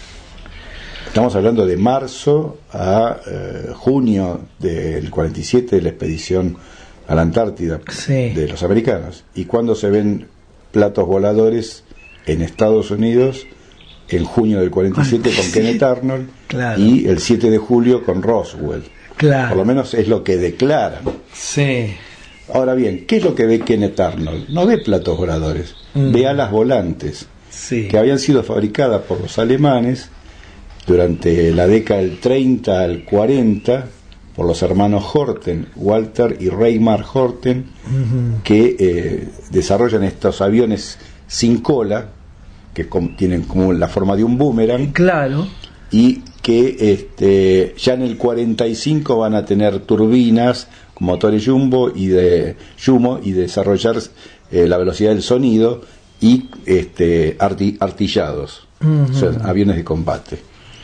Estamos hablando de marzo a eh, junio del cuarenta y siete, de la expedición a la Antártida sí. de los americanos. ¿Y cuándo se ven platos voladores en Estados Unidos? En junio del cuarenta y siete con Kenneth Arnold, claro. y el siete de julio con Roswell.
Claro.
Por lo menos es lo que declaran.
Sí.
Ahora bien, ¿qué es lo que ve Kenneth Arnold? No ve platos voladores, mm. ve alas volantes,
sí.
que habían sido fabricadas por los alemanes durante la década del treinta al cuarenta por los hermanos Horten, Walter y Reimar Horten, uh-huh. que eh, desarrollan estos aviones sin cola, que com- tienen como la forma de un boomerang,
claro,
y que este, ya en el cuarenta y cinco van a tener turbinas con motores Jumbo y de Jumo y desarrollar eh, la velocidad del sonido y este, arti- artillados, uh-huh. o sea, aviones de combate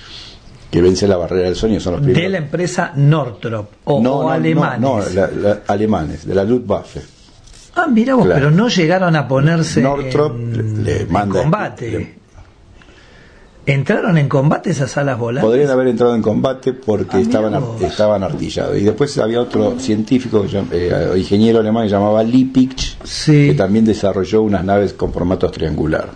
que vence la barrera del sonido. Son los primeros.
De la empresa Northrop o,
no,
o
no,
alemanes.
No, no la, la, alemanes, de la Luftwaffe.
Ah, mira vos, claro. pero no llegaron a ponerse
Northrop
en,
le, le manda
en combate.
Le,
¿Entraron en combate esas alas volantes?
Podrían haber entrado en combate porque ah, estaban, estaban artillados. Y después había otro científico, eh, ingeniero alemán que se llamaba Lippich, sí. que también desarrolló unas naves con formatos triangular.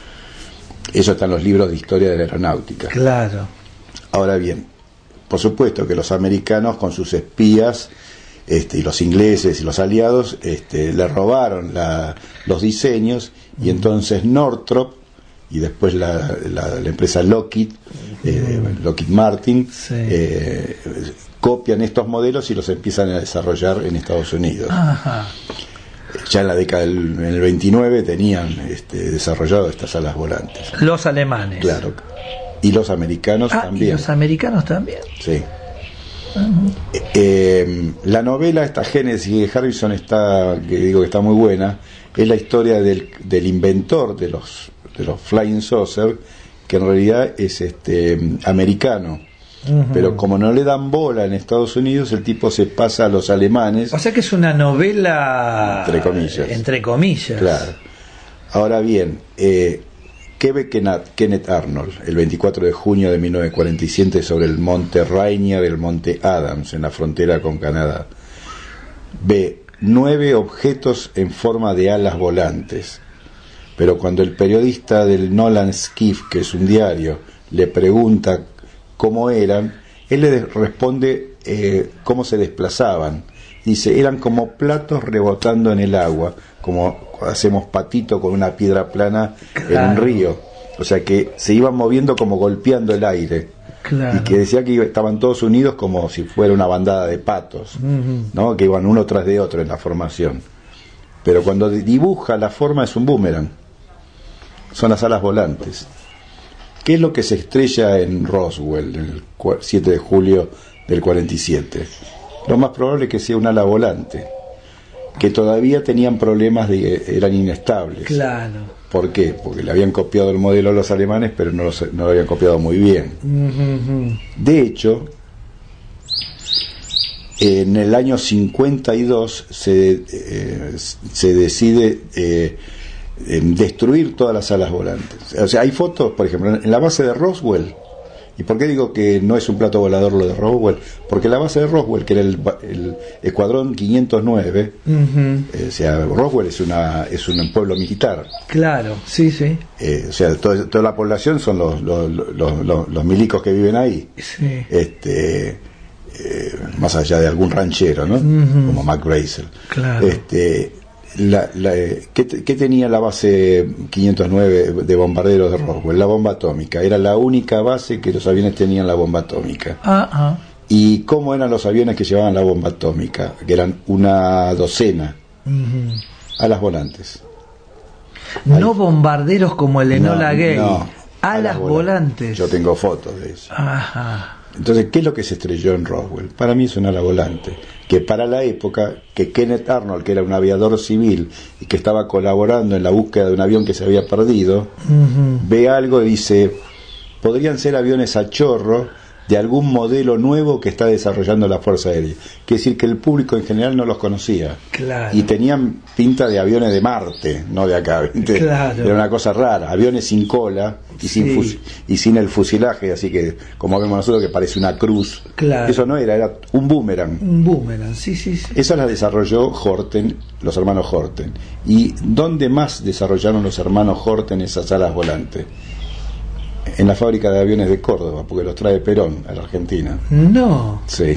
Eso está en los libros de historia de la aeronáutica.
Claro.
Ahora bien, por supuesto que los americanos con sus espías este, y los ingleses y los aliados este, le robaron la, los diseños, y entonces Northrop y después la, la, la empresa Lockheed, eh, Lockheed Martin, sí. eh, copian estos modelos y los empiezan a desarrollar en Estados Unidos.
Ajá.
Ya en la década del en el veintinueve tenían este, desarrollado estas alas volantes.
Los alemanes.
Claro. Y los americanos
ah,
también.
¿Y los americanos también?
Sí. Uh-huh. Eh, eh, la novela, esta Génesis de Harrison, está, que digo que está muy buena, es la historia del, del inventor de los de los Flying Saucer, que en realidad es este americano. Uh-huh. Pero como no le dan bola en Estados Unidos, el tipo se pasa a los alemanes.
O sea que es una novela
entre comillas.
Entre comillas.
Claro. Ahora bien, eh, ¿qué ve Kenneth Arnold el veinticuatro de junio de mil novecientos cuarenta y siete sobre el monte Rainier y el monte Adams en la frontera con Canadá? Ve nueve objetos en forma de alas volantes. Pero cuando el periodista del Nolan Skiff, que es un diario, le pregunta cómo eran, él le responde eh, cómo se desplazaban. Dice, eran como platos rebotando en el agua, como hacemos patito con una piedra plana, claro, en un río. O sea que se iban moviendo como golpeando el aire.
Claro.
Y que decía que estaban todos unidos como si fuera una bandada de patos, uh-huh. ¿no? Que iban uno tras de otro en la formación. Pero cuando dibuja la forma es un boomerang, son las alas volantes. ¿Qué es lo que se estrella en Roswell el siete de julio del cuarenta y siete? Lo más probable es que sea un ala volante, que todavía tenían problemas, de eran inestables.
Claro.
¿Por qué? Porque le habían copiado el modelo a los alemanes, pero no, los, no lo habían copiado muy bien. Uh-huh. De hecho, en el año cincuenta y dos se, eh, se decide eh, destruir todas las alas volantes. O sea, hay fotos, por ejemplo, en la base de Roswell. ¿Y por qué digo que no es un plato volador lo de Roswell? Porque la base de Roswell, que era el, el escuadrón quinientos nueve, uh-huh. eh, o sea, Roswell es una es un pueblo militar.
Claro, sí, sí.
Eh, o sea, todo, toda la población son los los, los, los, los milicos que viven ahí.
Sí.
Este, eh, más allá de algún ranchero, ¿no? Uh-huh. Como Mac Brazel.
Claro.
Este, La, la, ¿qué, ¿Qué tenía la base quinientos nueve de bombarderos de Roswell? La bomba atómica. Era la única base que los aviones tenían la bomba atómica.
Ah, ah.
¿Y cómo eran los aviones que llevaban la bomba atómica? Que eran una docena. Uh-huh. Alas volantes.
No Ahí. Bombarderos como el Enola
no,
Gay.
No,
alas, alas volantes. volantes.
Yo tengo fotos de eso.
Ajá.
Entonces, ¿qué es lo que se estrelló en Roswell? Para mí es un ala volante, que para la época, que Kenneth Arnold, que era un aviador civil y que estaba colaborando en la búsqueda de un avión que se había perdido, uh-huh. ve algo y dice, podrían ser aviones a chorro de algún modelo nuevo que está desarrollando la Fuerza Aérea. Quiere decir que el público en general no los conocía.
Claro.
Y tenían pinta de aviones de Marte, no de acá.
Claro.
Era una cosa rara, aviones sin cola y, sí. sin fus- y sin el fusilaje, así que, como vemos nosotros, que parece una cruz.
Claro.
Eso no era, era un boomerang.
Un boomerang, sí, sí, sí.
Esa la desarrolló Horten, los hermanos Horten. ¿Y dónde más desarrollaron los hermanos Horten esas alas volantes? En la fábrica de aviones de Córdoba, porque los trae Perón a la Argentina.
No.
Sí.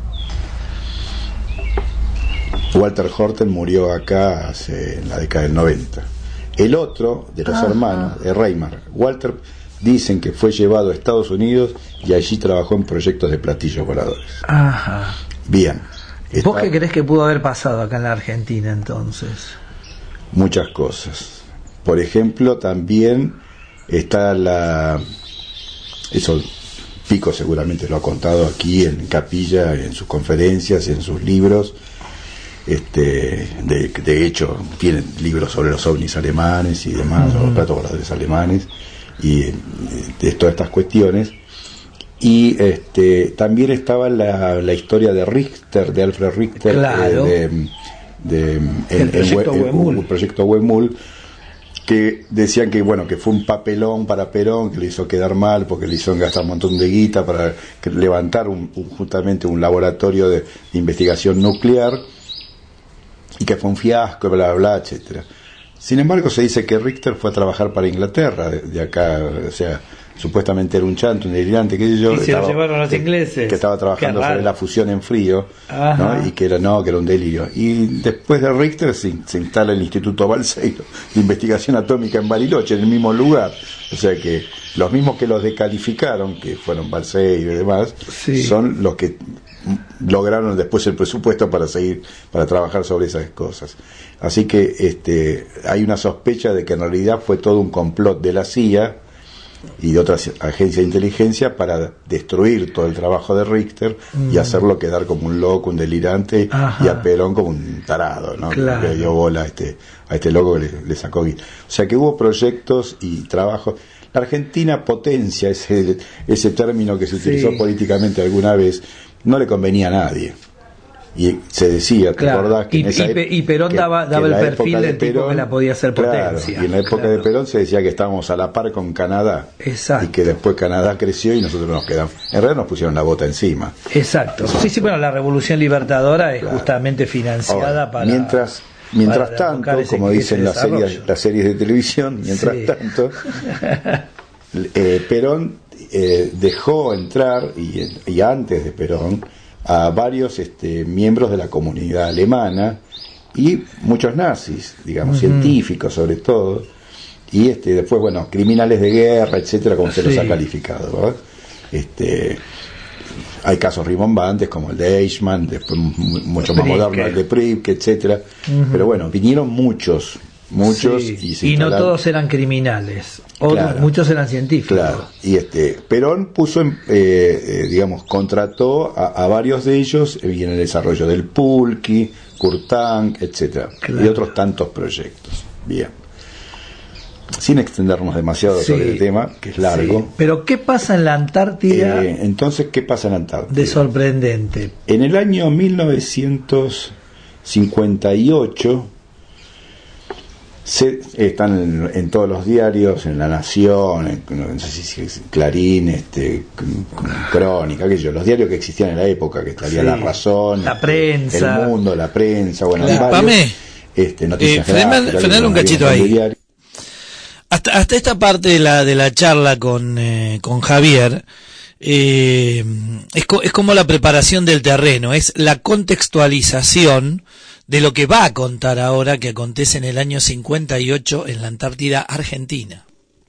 Walter Horten murió acá hace, en la década del noventa. El otro de los Ajá. hermanos, de Reimar, Walter, dicen que fue llevado a Estados Unidos y allí trabajó en proyectos de platillos voladores.
Ajá.
Bien.
Está... ¿Vos qué crees que pudo haber pasado acá en la Argentina entonces?
Muchas cosas. Por ejemplo, también está la... Eso Pico seguramente lo ha contado aquí en Capilla, en sus conferencias, en sus libros. Este, de, de hecho, tienen libros sobre los ovnis alemanes y demás, uh-huh. los platos voladores alemanes y de todas estas cuestiones. Y este, también estaba la, la historia de Richter, de Alfred Richter,
claro.
eh, de, de,
el
en,
proyecto
en,
Wemul.
el proyecto Wemul, que decían que bueno que fue un papelón para Perón, que le hizo quedar mal porque le hizo gastar un montón de guita para que, levantar un, un, justamente un laboratorio de, de investigación nuclear, y que fue un fiasco, bla bla bla, etcétera. Sin embargo, se dice que Richter fue a trabajar para Inglaterra de, de acá, o sea, supuestamente era un chanto, un delirante, qué sé yo.
Y se lo llevaron los ingleses.
Que estaba trabajando sobre la fusión en frío, ¿no? Y que era no, que era un delirio. Y después de Richter se, se instala el Instituto Balseiro de Investigación Atómica en Bariloche, en el mismo lugar. O sea que los mismos que los descalificaron, que fueron Balseiro y demás, sí. son los que lograron después el presupuesto para seguir, para trabajar sobre esas cosas. Así que este hay una sospecha de que en realidad fue todo un complot de la C I A y de otras agencias de inteligencia para destruir todo el trabajo de Richter mm. y hacerlo quedar como un loco, un delirante, Ajá. y a Perón como un tarado, ¿no?
Claro.
Que le dio bola a este, a este loco que le, le sacó guita. O sea que hubo proyectos y trabajos. La Argentina potencia, ese, ese término que se utilizó sí. políticamente alguna vez, no le convenía a nadie. Y se decía, ¿te
claro.
acordás? Que
y,
en esa
y, y Perón
que,
daba, daba
que
el perfil del
Perón,
tipo que la podía hacer
claro,
potencia.
Y en la época
claro.
de Perón se decía que estábamos a la par con Canadá.
Exacto.
Y que después Canadá creció y nosotros nos quedamos. En realidad nos pusieron la bota encima.
Exacto. Sí, sí, bueno, la Revolución Libertadora es claro. justamente financiada Ahora, para...
Mientras... Mientras para tanto, como dicen las series, las series de televisión, mientras sí. tanto, eh, Perón eh, dejó entrar, y, y antes de Perón, a varios este, miembros de la comunidad alemana y muchos nazis, digamos, uh-huh. científicos sobre todo, y este, después, bueno, criminales de guerra, etcétera, como se sí. los ha calificado, ¿verdad? este hay casos rimbombantes como el de Eichmann, después mucho más moderno el de Pripke, etcétera. Uh-huh. Pero bueno, vinieron muchos, muchos
sí.
y, se
y no
instalaron...
todos eran criminales, otros,
claro,
muchos eran científicos.
Claro, y este Perón puso, en, eh, eh, digamos, contrató a, a varios de ellos eh, en el desarrollo del Pulqui, Kurtank, etcétera, claro, y otros tantos proyectos. Bien. Sin extendernos demasiado sí, sobre el tema, que es largo.
Sí. Pero ¿qué pasa en la Antártida?
Eh, entonces, ¿qué pasa en la Antártida?
De sorprendente.
En el año mil novecientos cincuenta y ocho se, están en, en todos los diarios, en La Nación, en, no sé si es Clarín, este, Crónica, aquello, los diarios que existían en la época, que estaría sí, La Razón,
la prensa,
El Mundo, La Prensa, bueno,
claro, varios,
este, noticias
eh, gráficas, frenar un cachito ahí. Hasta, hasta esta parte de la de la charla con eh, con Javier eh, es, co, es como la preparación del terreno, es la contextualización de lo que va a contar ahora, que acontece en el año cincuenta y ocho en la Antártida Argentina.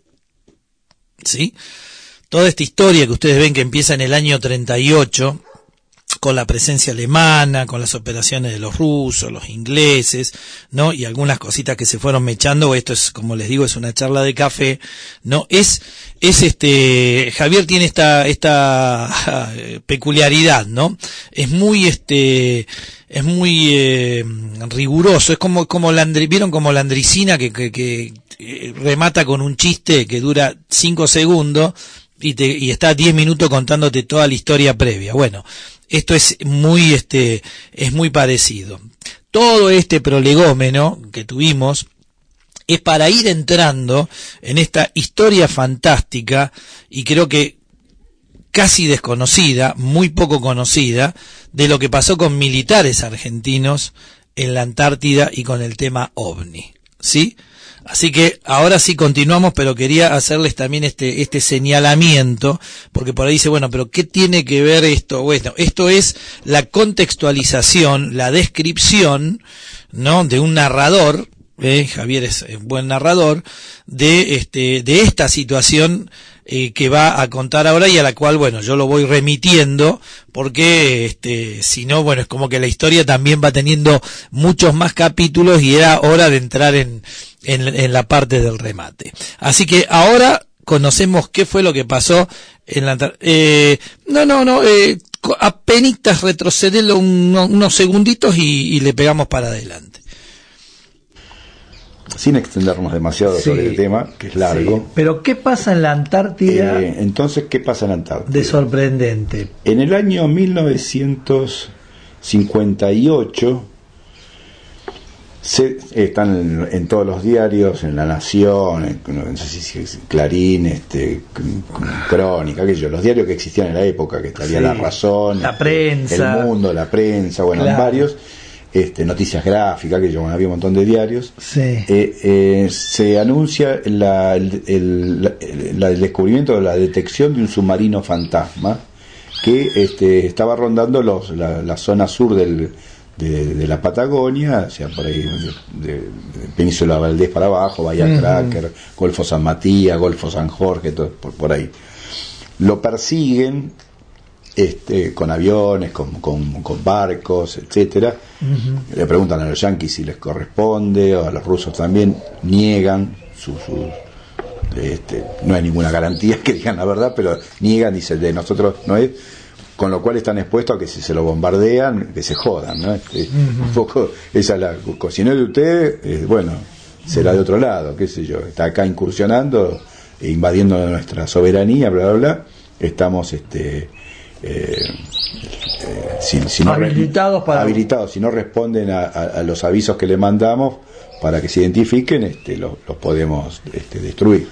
¿Sí? Toda esta historia que ustedes ven que empieza en el año treinta y ocho, con la presencia alemana, con las operaciones de los rusos, los ingleses, ¿no? Y algunas cositas que se fueron mechando. Esto es, como les digo, es una charla de café, ¿no? Es, es este, Javier tiene esta, esta peculiaridad, ¿no? Es muy, este, es muy, eh, riguroso. Es como, como Landri, ¿vieron como Landricina que, que, que remata con un chiste que dura cinco segundos y te, y está diez minutos contándote toda la historia previa? Bueno, esto es muy, este, es muy parecido. Todo este prolegómeno que tuvimos es para ir entrando en esta historia fantástica y creo que casi desconocida, muy poco conocida, de lo que pasó con militares argentinos en la Antártida y con el tema OVNI, ¿sí? Así que ahora sí continuamos, pero quería hacerles también este este señalamiento, porque por ahí dice, bueno, pero ¿qué tiene que ver esto? Bueno, esto es la contextualización, la descripción, ¿no?, de un narrador, ¿eh? Javier es un buen narrador, de este de esta situación eh, que va a contar ahora y a la cual, bueno, yo lo voy remitiendo, porque este si no, bueno, es como que la historia también va teniendo muchos más capítulos y era hora de entrar en En, en la parte del remate. Así que ahora conocemos qué fue lo que pasó en la... Eh, no, no, no, eh, apenitas retrocederlo un, unos segunditos y, y le pegamos para adelante.
Sin extendernos demasiado sí, sobre el tema, que es largo.
Sí. Pero ¿qué pasa en la Antártida?
Eh, entonces, ¿qué pasa en la Antártida?
De sorprendente.
En el año mil novecientos cincuenta y ocho... Se, están en, en todos los diarios, en La Nación, en, no sé si es Clarín, este, Crónica, aquello, los diarios que existían en la época, que estaría sí, La Razón,
La Prensa,
El Mundo, La Prensa, bueno,
claro,
varios, este, Noticias Gráficas, aquello, bueno, había un montón de diarios.
Sí.
Eh, eh, se anuncia la, el, el, la, el descubrimiento de la detección de un submarino fantasma que este, estaba rondando los, la, la zona sur del De, de la Patagonia, o sea, por ahí de, de, de Península Valdés para abajo, Bahía uh-huh. Cracker, Golfo San Matías, Golfo San Jorge, todo por, por ahí. Lo persiguen este, con aviones, con, con, con barcos, etcétera. Uh-huh. Le preguntan a los yanquis si les corresponde, o a los rusos también, niegan su, su este, no hay ninguna garantía que digan la verdad, pero niegan, dicen, de nosotros no es. Con lo cual están expuestos a que si se lo bombardean, que se jodan, ¿no? Este, uh-huh. Un poco, esa es la, si no es de ustedes, eh, bueno, será de otro lado, qué sé yo, está acá incursionando, e invadiendo nuestra soberanía, bla, bla, bla, estamos, este, eh, eh, si, si no
habilitados,
re,
para...
habilitados, si no responden a, a, a los avisos que le mandamos para que se identifiquen, este, los, los podemos este, destruir.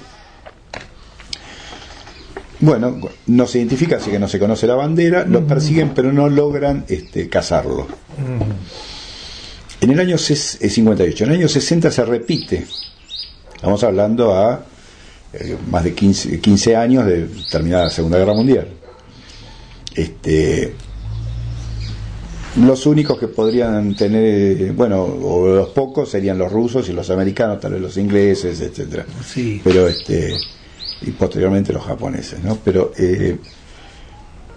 Bueno, no se identifica, así que no se conoce la bandera, los persiguen pero no logran este, cazarlo. En el año cincuenta y ocho, en el año sesenta se repite, estamos hablando a eh, más de quince, quince años de terminada la Segunda Guerra Mundial. Este, los únicos que podrían tener, bueno, o los pocos serían los rusos y los americanos, tal vez los ingleses, etcétera.
Sí.
Pero este... y posteriormente los japoneses, ¿no? Pero eh,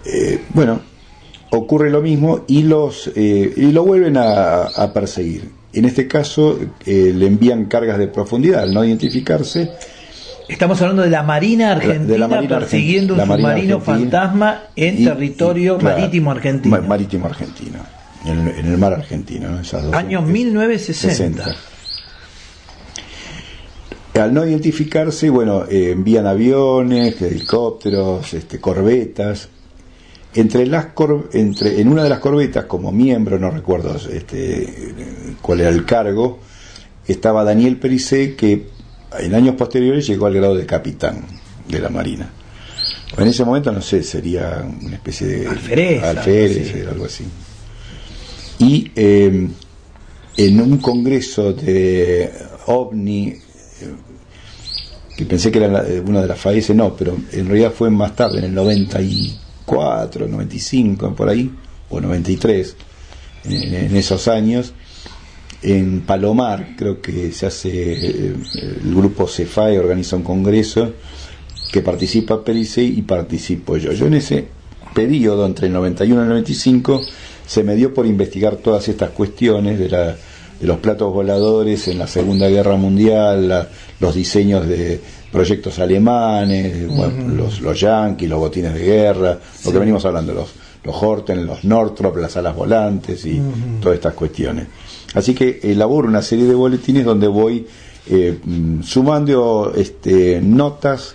Eh, bueno, ocurre lo mismo y los eh, y lo vuelven a, a perseguir. En este caso eh, le envían cargas de profundidad al no identificarse.
Estamos hablando de la Marina Argentina, de la Marina persiguiendo Argentina, un submarino fantasma en y, territorio y, claro, marítimo argentino.
Marítimo argentino, en, en el mar argentino, ¿no? Esas dos
años mil novecientos sesenta.
Al no identificarse, bueno, eh, envían aviones, helicópteros, este, corbetas. Entre las cor entre en una de las corbetas, como miembro, no recuerdo este, cuál era el cargo, estaba Daniel Pericé, que en años posteriores llegó al grado de capitán de la Marina. En ese momento, no sé, sería una especie de
alférez,
alférez algo, algo así. Y eh, en un congreso de OVNI, que pensé que era una de las F A E S, no, pero en realidad fue más tarde, en el noventa y cuatro, noventa y cinco, por ahí, o noventa y tres, en, en esos años, en Palomar, creo que se hace, eh, el grupo CEFAE organiza un congreso que participa Pericé y participo yo. Yo en ese periodo, entre el noventa y uno y el noventa y cinco, se me dio por investigar todas estas cuestiones de, la, de los platos voladores en la Segunda Guerra Mundial, la, los diseños de proyectos alemanes, uh-huh. bueno, los, los yanquis, los botines de guerra, sí. lo que venimos hablando, los, los Horten, los Northrop, las alas volantes y uh-huh. todas estas cuestiones. Así que elaboro una serie de boletines donde voy eh, sumando este, notas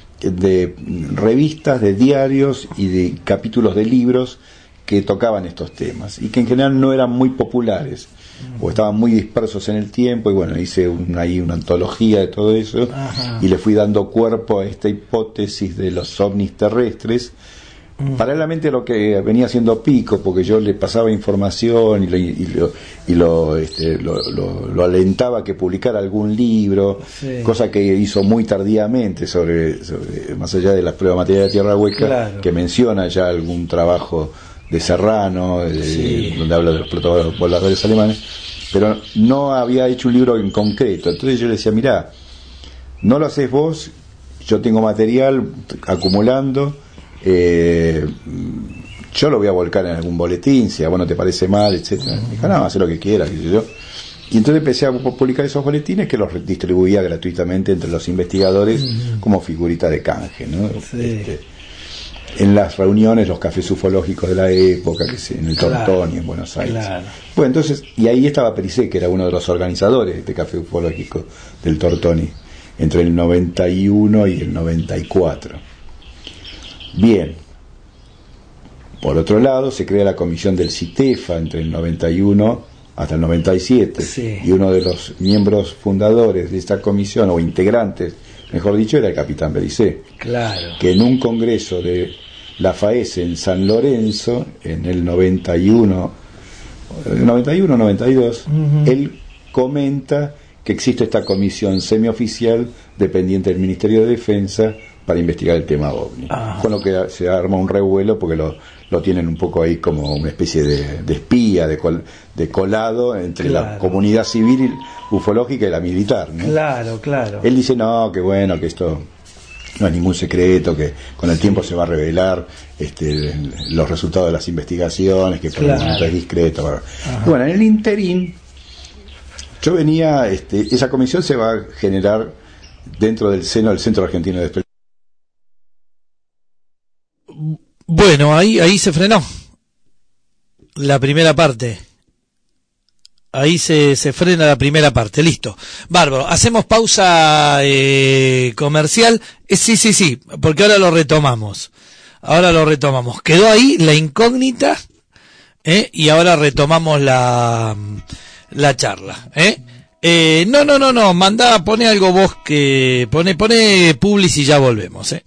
de revistas, de diarios y de capítulos de libros que tocaban estos temas y que en general no eran muy populares o estaban muy dispersos en el tiempo, y bueno, hice un, ahí una antología de todo eso. Ajá. Y le fui dando cuerpo a esta hipótesis de los ovnis terrestres, mm. paralelamente a lo que venía haciendo Pico, porque yo le pasaba información y lo, y lo, y lo, este, lo, lo, lo alentaba a que publicara algún libro, sí. cosa que hizo muy tardíamente, sobre, sobre más allá de las pruebas materiales de tierra hueca, claro. que menciona ya algún trabajo de Serrano, de, sí. donde habla de los protovoladores alemanes, pero no había hecho un libro en concreto. Entonces yo le decía, mirá, no lo haces vos, yo tengo material acumulando, eh, yo lo voy a volcar en algún boletín, si a vos no te parece mal, etcétera. Me dijo, no, haz lo que quieras, qué sé yo. Y entonces empecé a publicar esos boletines que los distribuía gratuitamente entre los investigadores uh-huh. como figurita de canje, ¿no? Sí. Este, en las reuniones, los cafés ufológicos de la época, que se, en el claro, Tortoni, en Buenos Aires. Claro. Bueno, entonces, y ahí estaba Pericé, que era uno de los organizadores de este café ufológico del Tortoni, entre el noventa y uno y el noventa y cuatro. Bien. Por otro lado, se crea la comisión del CITEFA entre el noventa y uno hasta el noventa y siete, sí. y uno de los miembros fundadores de esta comisión, o integrantes, mejor dicho, era el capitán Pericé,
claro.
que en un congreso de la F A E S en San Lorenzo, en el noventa y uno, noventa y uno noventa y dos, uh-huh. él comenta que existe esta comisión semioficial dependiente del Ministerio de Defensa para investigar el tema OVNI. Ah. Con lo que se arma un revuelo porque lo, lo tienen un poco ahí como una especie de, de espía, de, col, de colado entre claro. la comunidad civil ufológica y la militar, ¿no?
Claro, claro.
Él dice, no, que bueno, que esto no es ningún secreto, que con el tiempo se va a revelar este, los resultados de las investigaciones, que por el momento es discreto. Bueno, en el interín, yo venía, este, esa comisión se va a generar dentro del seno del Centro Argentino de Experiencia.
Bueno, ahí, ahí se frenó la primera parte. Ahí se, se frena la primera parte, listo. Bárbaro, hacemos pausa eh, comercial. Eh, sí, sí, sí, porque ahora lo retomamos. Ahora lo retomamos. Quedó ahí la incógnita, ¿eh? Y ahora retomamos la, la charla, ¿eh? Eh, no, no, no, no, mandá, pone algo vos que... Pone, pone Publis y ya volvemos, ¿eh?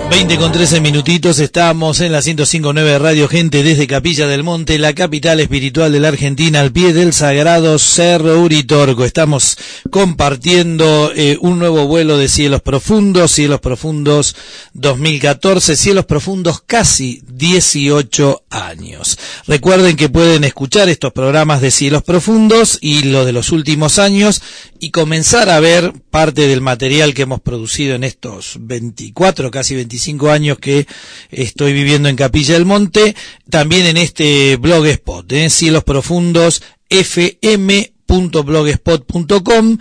veinte con trece minutitos, estamos en la ciento cinco punto nueve Radio Gente desde Capilla del Monte, la capital espiritual de la Argentina, al pie del sagrado Cerro Uritorco. Estamos compartiendo eh, un nuevo vuelo de Cielos Profundos, Cielos Profundos dos mil catorce, Cielos Profundos casi dieciocho años. Recuerden que pueden escuchar estos programas de Cielos Profundos y lo de los últimos años y comenzar a ver parte del material que hemos producido en estos veinticuatro, casi veinticinco años que estoy viviendo en Capilla del Monte, también en este blogspot, ¿eh? cielos profundos f m punto blogspot punto com.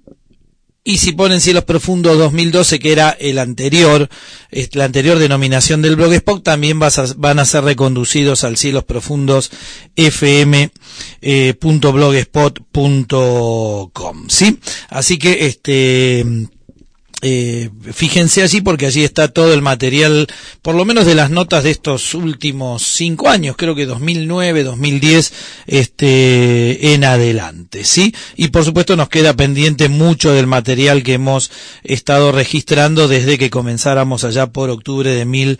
Y si ponen Cielos Profundos dos mil doce, que era el anterior, la anterior denominación del blogspot, también vas a, van a ser reconducidos al Cielos Profundos f m punto blogspot punto com, ¿sí? Así que este Eh, fíjense allí, porque allí está todo el material, por lo menos de las notas de estos últimos cinco años, creo que dos mil nueve, dos mil diez, este, en adelante, ¿sí? Y por supuesto nos queda pendiente mucho del material que hemos estado registrando desde que comenzáramos allá por octubre de mil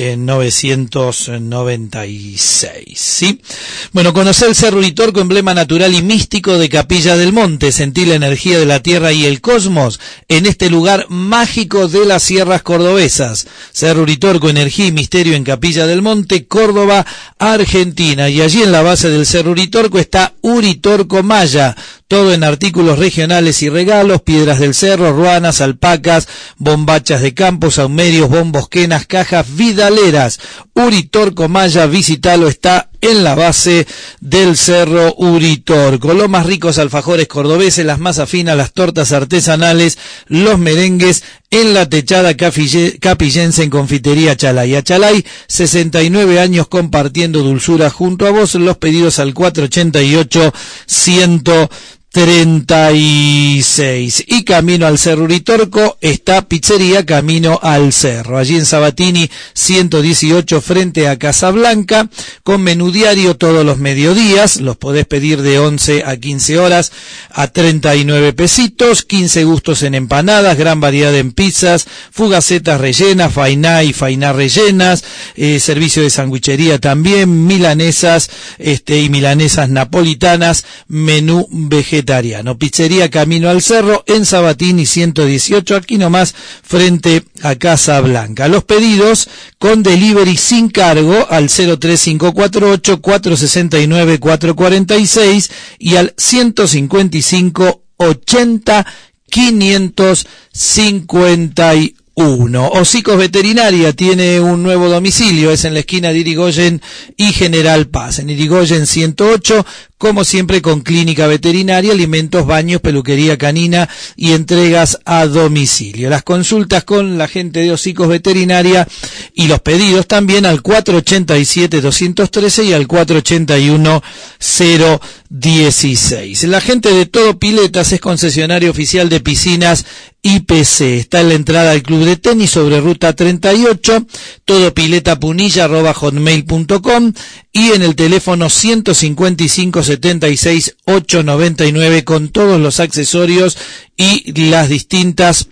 novecientos noventa y seis, ¿sí? Bueno, conocer el Cerro Uritorco, emblema natural y místico de Capilla del Monte, sentir la energía de la tierra y el cosmos en este lugar mágico de las sierras cordobesas. Cerro Uritorco, energía y misterio en Capilla del Monte, Córdoba, Argentina. Y allí en la base del Cerro Uritorco está Uritorco Maya, todo en artículos regionales y regalos, piedras del cerro, ruanas, alpacas, bombachas de campo, saumerios, bombos, quenas, cajas, vidaleras. Uritorco Maya, visítalo, está en la base del Cerro Uritorco. Los más ricos alfajores cordobeses, las masas finas, las tortas artesanales, los merengues en la techada capillense en Confitería Achalay. Achalay, sesenta y nueve años compartiendo dulzura junto a vos. Los pedidos al cuatro ochenta y ocho, ciento treinta y seis. Y camino al Cerro Uritorco está Pizzería Camino al Cerro, allí en Sabatini ciento dieciocho frente a Casablanca, con menú diario todos los mediodías. Los podés pedir de once a quince horas a treinta y nueve pesitos, quince gustos en empanadas, gran variedad en pizzas, fugacetas rellenas, fainá y fainá rellenas, eh, servicio de sandwichería también, milanesas este y milanesas napolitanas, menú vegetariano. Pizzería Camino al Cerro en Sabatini ciento dieciocho, aquí nomás frente a Casa Blanca. Los pedidos con delivery sin cargo al cero tres cinco cuatro ocho, cuatro seis nueve, cuatro cuatro seis y al ciento cincuenta y cinco, ochenta, quinientos cincuenta y uno. Hocicos Veterinaria tiene un nuevo domicilio, es en la esquina de Irigoyen y General Paz, en Irigoyen ciento ocho, como siempre con clínica veterinaria, alimentos, baños, peluquería canina y entregas a domicilio. Las consultas con la gente de Hocicos Veterinaria y los pedidos también al cuatro ochenta y siete, doscientos trece y al cuatro ochenta y uno, cero dieciséis. La gente de Todo Piletas es concesionario oficial de piscinas I P C. Está en la entrada al club de tenis sobre ruta treinta y ocho, todopiletapuniya arroba hotmail punto com y en el teléfono ciento cincuenta y cinco, setenta y seis, ochocientos noventa y nueve con todos los accesorios y las distintas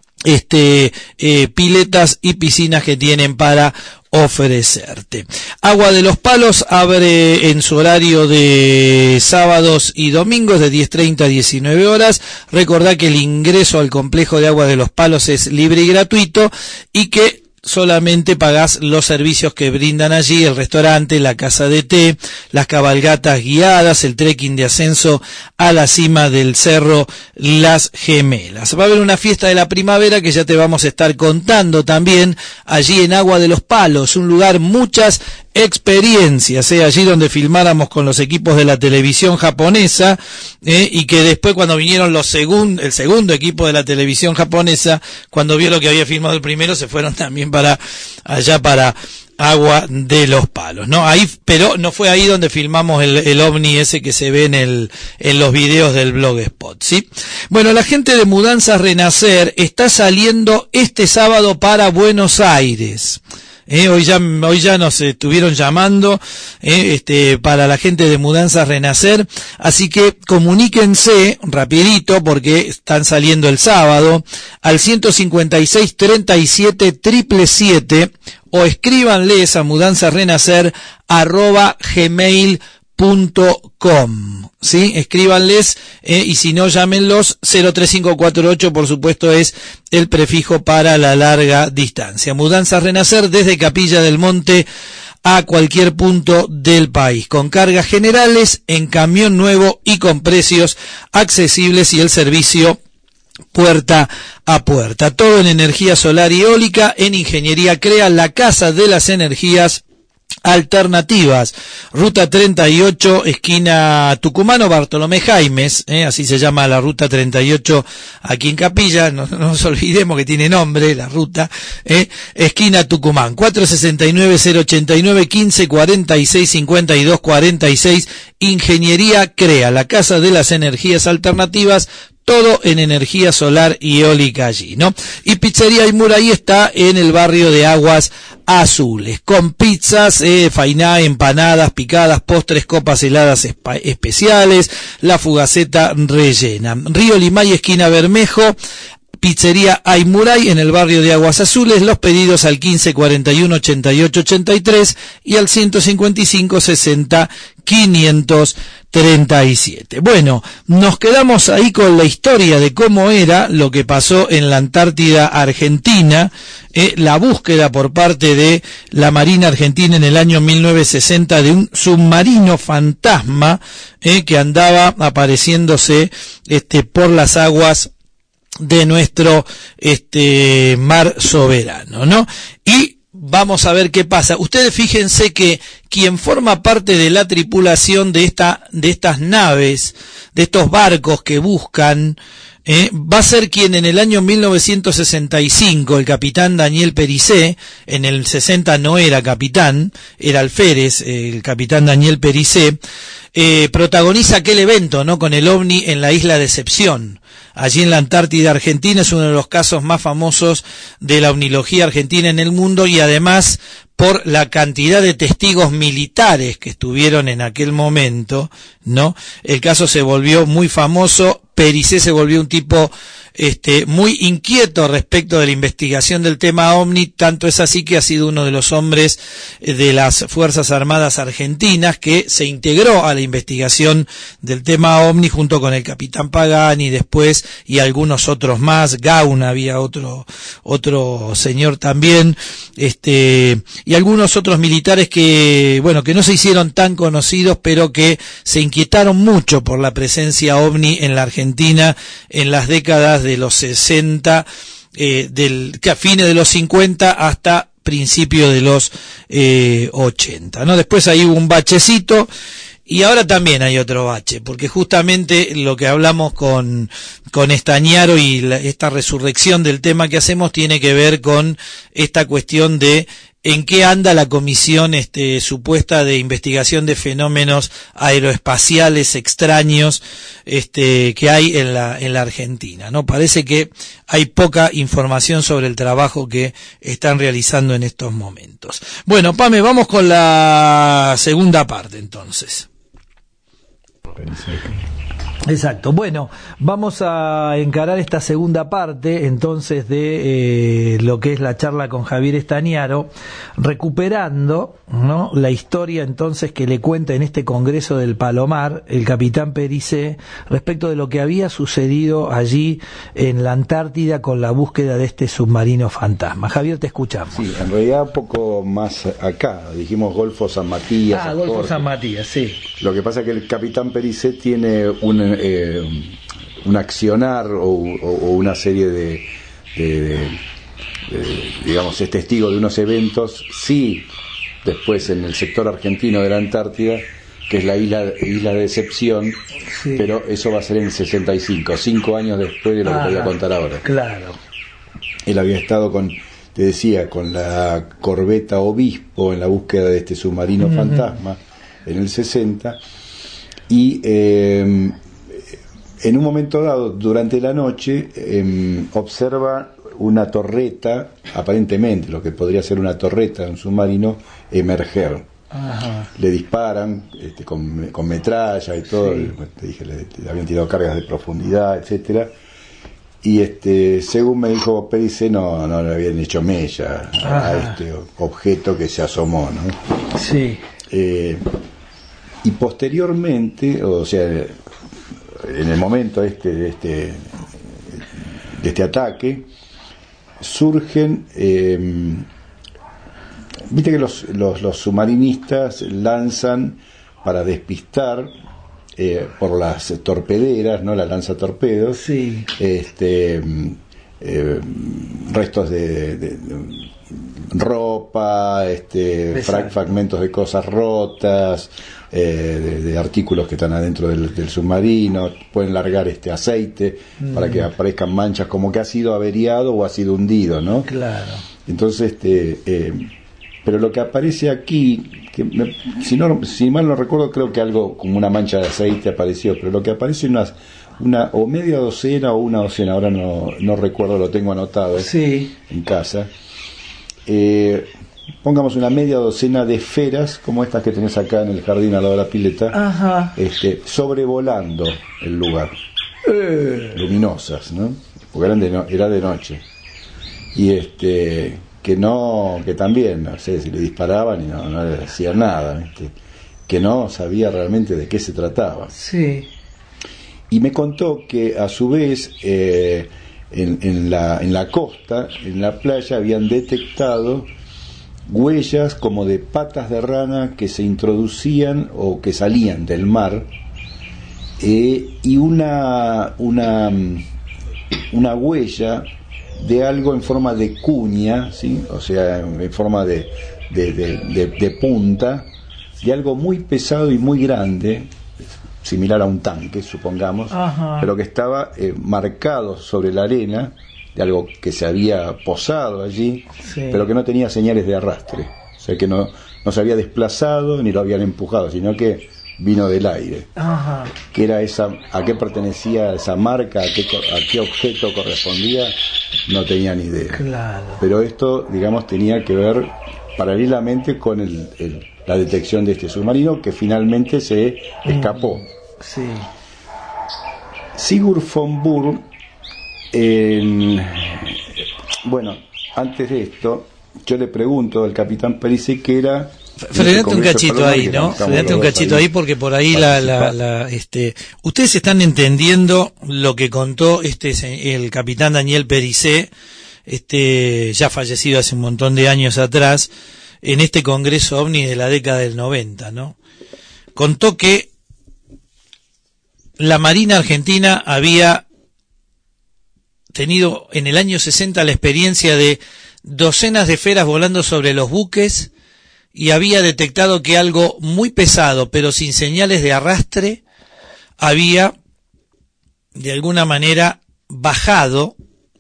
este eh, piletas y piscinas que tienen para ofrecerte. Agua de los Palos abre en su horario de sábados y domingos de diez treinta a diecinueve horas. Recordá que el ingreso al complejo de Agua de los Palos es libre y gratuito y que solamente pagás los servicios que brindan allí, el restaurante, la casa de té, las cabalgatas guiadas, el trekking de ascenso a la cima del cerro Las Gemelas. Va a haber una fiesta de la primavera que ya te vamos a estar contando también allí en Agua de los Palos, un lugar, muchas experiencias, ¿eh? Allí donde filmáramos con los equipos de la televisión japonesa, ¿eh? Y que después cuando vinieron los segun, el segundo equipo de la televisión japonesa, cuando vio lo que había filmado el primero, se fueron también para allá para Agua de los Palos, ¿no? Ahí, pero no fue ahí donde filmamos el, el ovni ese que se ve en el, en los videos del Blogspot, ¿sí? Bueno, la gente de Mudanzas Renacer está saliendo este sábado para Buenos Aires. Eh, hoy ya hoy ya nos estuvieron llamando eh, este para la gente de Mudanzas Renacer, así que comuníquense rapidito porque están saliendo el sábado al ciento cincuenta y seis, treinta y siete, siete siete siete o escríbanles a mudanzasrenacer arroba gmail punto com, ¿sí? Escríbanles eh, y si no, llámenlos. Cero tres cinco cuatro ocho, por supuesto, es el prefijo para la larga distancia. Mudanzas Renacer desde Capilla del Monte a cualquier punto del país, con cargas generales en camión nuevo y con precios accesibles y el servicio puerta a puerta. Todo en energía solar y eólica. En Ingeniería Crea, la casa de las energías alternativas. Ruta treinta y ocho, esquina Tucumano, Bartolomé Jaimes, eh, así se llama la ruta treinta y ocho aquí en Capilla, no, no nos olvidemos que tiene nombre la ruta, eh, esquina Tucumán, cuatro sesenta y nueve, cero ochenta y nueve, quince cuarenta y seis, cincuenta y dos cuarenta y seis. Ingeniería Crea, la casa de las energías alternativas. Todo en energía solar y eólica allí, ¿no? Y Pizzería Aymura ahí está en el barrio de Aguas Azules, con pizzas, eh, fainá, empanadas, picadas, postres, copas heladas especiales, la fugaceta rellena. Río Limay, esquina Bermejo, Pizzería Aymuray en el barrio de Aguas Azules. Los pedidos al quince cuarenta y uno, ochenta y ocho ochenta y tres y al ciento cincuenta y cinco, sesenta, quinientos treinta y siete. Bueno, nos quedamos ahí con la historia de cómo era lo que pasó en la Antártida Argentina, eh, la búsqueda por parte de la Marina Argentina en el año mil novecientos sesenta de un submarino fantasma eh, que andaba apareciéndose este, por las aguas de nuestro este mar soberano, ¿no? Y vamos a ver qué pasa. Ustedes fíjense que quien forma parte de la tripulación de esta de estas naves, de estos barcos que buscan, eh, va a ser quien en el año mil novecientos sesenta y cinco, el capitán Daniel Pericé, en el sesenta no era capitán, era alférez, eh, el capitán Daniel Pericé, eh, protagoniza aquel evento, ¿no? Con el OVNI en la isla Decepción. Allí en la Antártida Argentina es uno de los casos más famosos de la ovnilogía argentina en el mundo y además por la cantidad de testigos militares que estuvieron en aquel momento, ¿no? El caso se volvió muy famoso. Pericé se volvió un tipo este muy inquieto respecto de la investigación del tema OVNI, tanto es así que ha sido uno de los hombres de las Fuerzas Armadas Argentinas que se integró a la investigación del tema OVNI junto con el capitán Pagani después y algunos otros más. Gauna había otro otro señor también, este y algunos otros militares que, bueno, que no se hicieron tan conocidos, pero que se inquietaron mucho por la presencia OVNI en la Argentina en las décadas de los sesenta, eh, del, que a fines de los cincuenta hasta principios de los eh, ochenta, ¿no? Después ahí hubo un bachecito y ahora también hay otro bache, porque justamente lo que hablamos con con Estañaro y la, esta resurrección del tema que hacemos tiene que ver con esta cuestión de en qué anda la comisión este supuesta de investigación de fenómenos aeroespaciales extraños este que hay en la en la Argentina, ¿no? Parece que hay poca información sobre el trabajo que están realizando en estos momentos. Bueno, Pame, vamos con la segunda parte entonces. Exacto. Bueno, vamos a encarar esta segunda parte entonces de eh, lo que es la charla con Javier Estañaro, recuperando, ¿no?, la historia entonces que le cuenta en este Congreso del Palomar el capitán Pericé respecto de lo que había sucedido allí en la Antártida con la búsqueda de este submarino fantasma. Javier, te escuchamos.
Sí, en realidad un poco más acá, dijimos Golfo San Matías.
Ah, Golfo San Matías, sí.
Lo que pasa es que el capitán Pericé tiene un Eh, un accionar o, o, o una serie de, de, de, de digamos es testigo de unos eventos, sí, después en el sector argentino de la Antártida, que es la isla isla de Decepción, sí. Pero eso va a ser en el sesenta y cinco, cinco años después de lo ah, que te voy a contar ahora.
Claro.
Él había estado con, te decía, con la corbeta Obispo en la búsqueda de este submarino uh-huh. fantasma en el sesenta y eh, en un momento dado, durante la noche, eh, observa una torreta, aparentemente lo que podría ser una torreta de un submarino, emerger. Ajá. Le disparan este, con, con metralla y todo, sí. Te dije, le, le habían tirado cargas de profundidad, etcétera. Y este, según me dijo Pericé, no, no le habían hecho mella a, a este objeto que se asomó, ¿no?
Sí.
Eh, y posteriormente, o sea, en el momento este, de este, de este ataque, surgen, eh, viste que los, los, los submarinistas lanzan para despistar eh, por las torpederas, ¿no? La lanza torpedos,
sí.
este, eh, restos de, de, de ropa, este, fra- fragmentos de cosas rotas, eh, de, de artículos que están adentro del, del submarino, pueden largar este aceite mm. para que aparezcan manchas como que ha sido averiado o ha sido hundido, ¿no?
Claro.
Entonces, este, eh, pero lo que aparece aquí, que me, si no, si mal no recuerdo, creo que algo como una mancha de aceite apareció, pero lo que aparece unas una o media docena o una docena, ahora no, no recuerdo, lo tengo anotado, ¿eh?
Sí.
En casa. Eh, pongamos una media docena de esferas como estas que tenés acá en el jardín al lado de la pileta.
Ajá.
Este, sobrevolando el lugar, eh. luminosas, ¿no? Porque eran de no, era de noche, y este que no, que también no sé si le disparaban y no, no le hacían nada, ¿viste? Que no sabía realmente de qué se trataba.
Sí.
Y me contó que a su vez eh, en, en la en la costa, en la playa, habían detectado huellas como de patas de rana que se introducían o que salían del mar, eh, y una una una huella de algo en forma de cuña, ¿sí? O sea, en forma de de, de, de de punta, de algo muy pesado y muy grande, similar a un tanque, supongamos. Ajá. Pero que estaba eh, marcado sobre la arena, de algo que se había posado allí, sí. Pero que no tenía señales de arrastre, o sea que no, no se había desplazado ni lo habían empujado, sino que vino del aire.
Ajá.
¿Qué era esa, a qué pertenecía esa marca, a qué, a qué objeto correspondía? No tenía ni idea.
Claro.
Pero esto, digamos, tenía que ver paralelamente con el, el, la detección de este submarino, que finalmente se escapó.
Sí.
Sigurd von Burr, en, bueno, antes de esto, yo le pregunto al capitán Pericé qué era.
Frenate un cachito ahí, ¿no? Frenate un cachito ahí, porque por ahí la, la, la, este, ustedes están entendiendo lo que contó este, el capitán Daniel Pericé, este, ya fallecido hace un montón de años atrás, en este Congreso OVNI de la década del noventa, ¿no? Contó que la Marina Argentina había tenido en el año sesenta la experiencia de docenas de esferas volando sobre los buques y había detectado que algo muy pesado, pero sin señales de arrastre, había de alguna manera bajado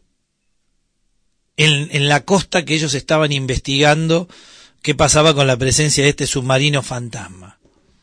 en, en la costa que ellos estaban investigando qué pasaba con la presencia de este submarino fantasma.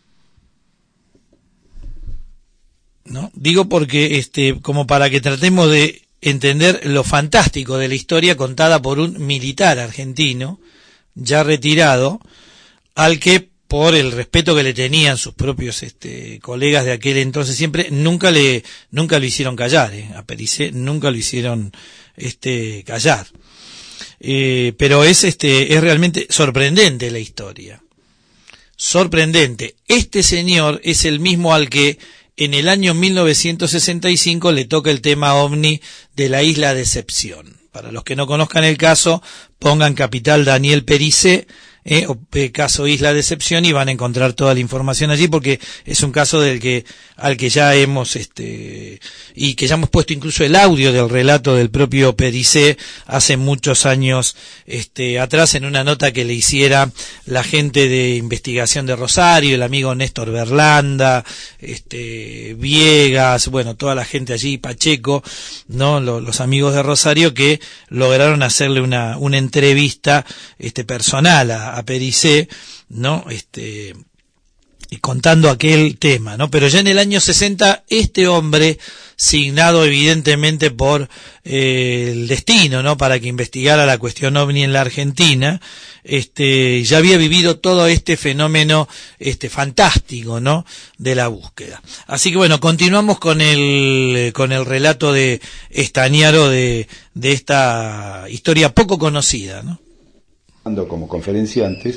¿No? Digo porque, este, como para que tratemos de entender lo fantástico de la historia contada por un militar argentino, ya retirado, al que, por el respeto que le tenían sus propios este, colegas de aquel entonces, siempre, nunca le, nunca lo hicieron callar, eh, a Pericé nunca lo hicieron, este, callar. Eh, pero es, este, es realmente sorprendente la historia. Sorprendente. Este señor es el mismo al que en el año mil novecientos sesenta y cinco le toca el tema OVNI de la Isla Decepción. Para los que no conozcan el caso, pongan Capital Daniel Pericé, eh, o eh, caso Isla Decepción, y van a encontrar toda la información allí, porque es un caso del que al que ya hemos este y que ya hemos puesto incluso el audio del relato del propio Pericé hace muchos años este atrás, en una nota que le hiciera la gente de investigación de Rosario, el amigo Néstor Berlanda, este Viegas, bueno, toda la gente allí, Pacheco, no, los, los amigos de Rosario, que lograron hacerle una una entrevista este personal a, a Pericé, no, este contando aquel tema, ¿no? Pero ya en el año sesenta, este hombre, signado evidentemente por eh, el destino, ¿no? Para que investigara la cuestión ovni en la Argentina, este, ya había vivido todo este fenómeno, este, fantástico, ¿no? De la búsqueda. Así que bueno, continuamos con el, con el relato de Estañaro de, de esta historia poco conocida, ¿no?
Como conferenciantes,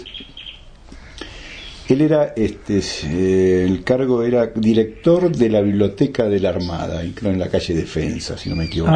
él era, este, eh, el cargo era director de la biblioteca de la Armada, y creo en la calle Defensa, si no me equivoco.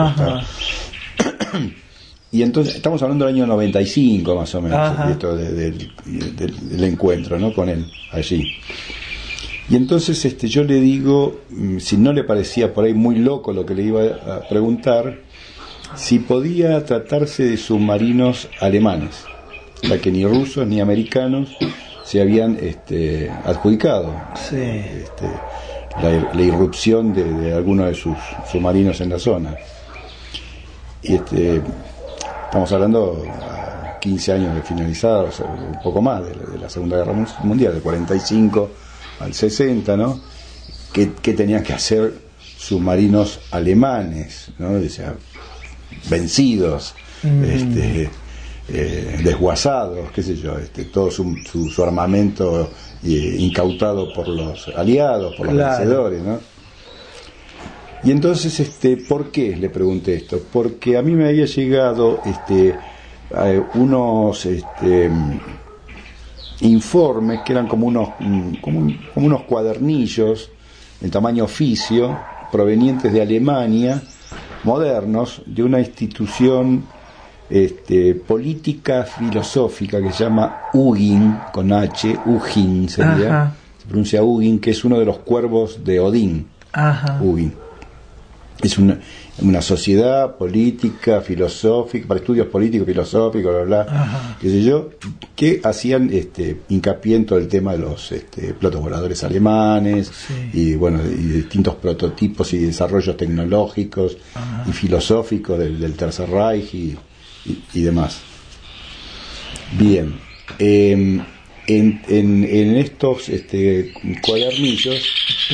Y entonces, estamos hablando del año noventa y cinco más o menos, de esto, de, de, de, de, del encuentro, ¿no? Con él, allí. Y entonces este, yo le digo, si no le parecía por ahí muy loco lo que le iba a preguntar, si podía tratarse de submarinos alemanes, ya que ni rusos ni americanos se habían este, adjudicado
sí.
este, la, la irrupción de, de algunos de sus submarinos en la zona. Y este, estamos hablando a quince años de finalizada, o sea, un poco más de la, de la Segunda Guerra Mundial, del cuarenta y cinco al sesenta, ¿no? ¿Qué, qué tenían que hacer submarinos alemanes, ¿no? O sea, vencidos, mm. este, eh, desguazados, qué sé yo, este, todo su, su, su armamento eh, incautado por los aliados, por los claro. vencedores, ¿no? Y entonces, este, ¿por qué le pregunté esto? Porque a mí me había llegado este, eh, unos este, informes que eran como unos, como, como unos cuadernillos en tamaño oficio, provenientes de Alemania, modernos, de una institución este, política filosófica que se llama Hugin, con H, Hugin sería, Ajá. se pronuncia Hugin, que es uno de los cuervos de Odín. Ajá. Hugin. Es una, una sociedad política, filosófica, para estudios políticos, filosóficos, bla, bla, bla, qué sé yo, que hacían este, hincapié en todo el tema de los este, platos voladores alemanes, sí. y bueno, y distintos prototipos y desarrollos tecnológicos Ajá. y filosóficos del, del Tercer Reich y, y, y demás. Bien, eh, en, en, en estos este, cuadernillos sí.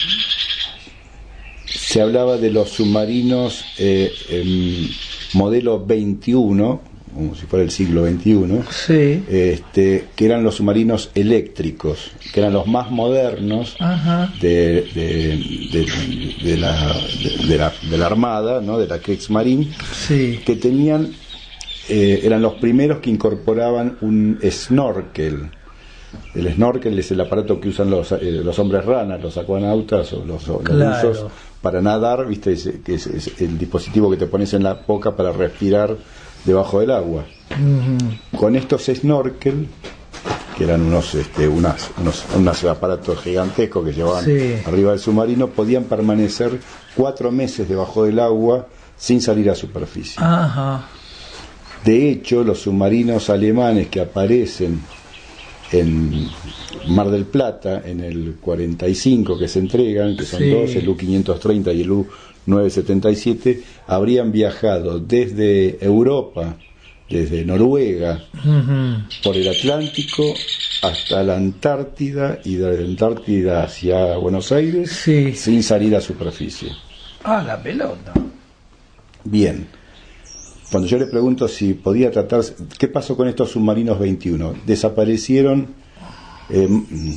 se hablaba de los submarinos eh, eh, modelo veintiuno, como si fuera el siglo veintiuno, sí. este, que eran los submarinos eléctricos, que eran los más modernos de, de, de, de, la, de, de, la, de la Armada, ¿no? De la Kriegsmarine, sí. que tenían, eh, eran los primeros que incorporaban un snorkel. El snorkel es el aparato que usan los, eh, los hombres ranas, los acuanautas o los, los
claro.
buzos para nadar, viste, es, que es, es el dispositivo que te pones en la boca para respirar debajo del agua. Uh-huh. Con estos snorkel, que eran unos, este, unas, unos, unos aparatos gigantescos que llevaban sí. arriba del submarino, podían permanecer cuatro meses debajo del agua sin salir a superficie. Uh-huh. De hecho, los submarinos alemanes que aparecen en Mar del Plata en el cuarenta y cinco, que se entregan, que son sí. dos, el U quinientos treinta y el U novecientos setenta y siete, habrían viajado desde Europa, desde Noruega, uh-huh. por el Atlántico hasta la Antártida, y de la Antártida hacia Buenos Aires, sí. sin salir a superficie.
Ah, la pelota.
Bien. Cuando yo le pregunto si podía tratarse, ¿qué pasó con estos submarinos veintiuno? Desaparecieron eh,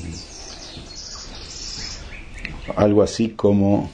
algo así como,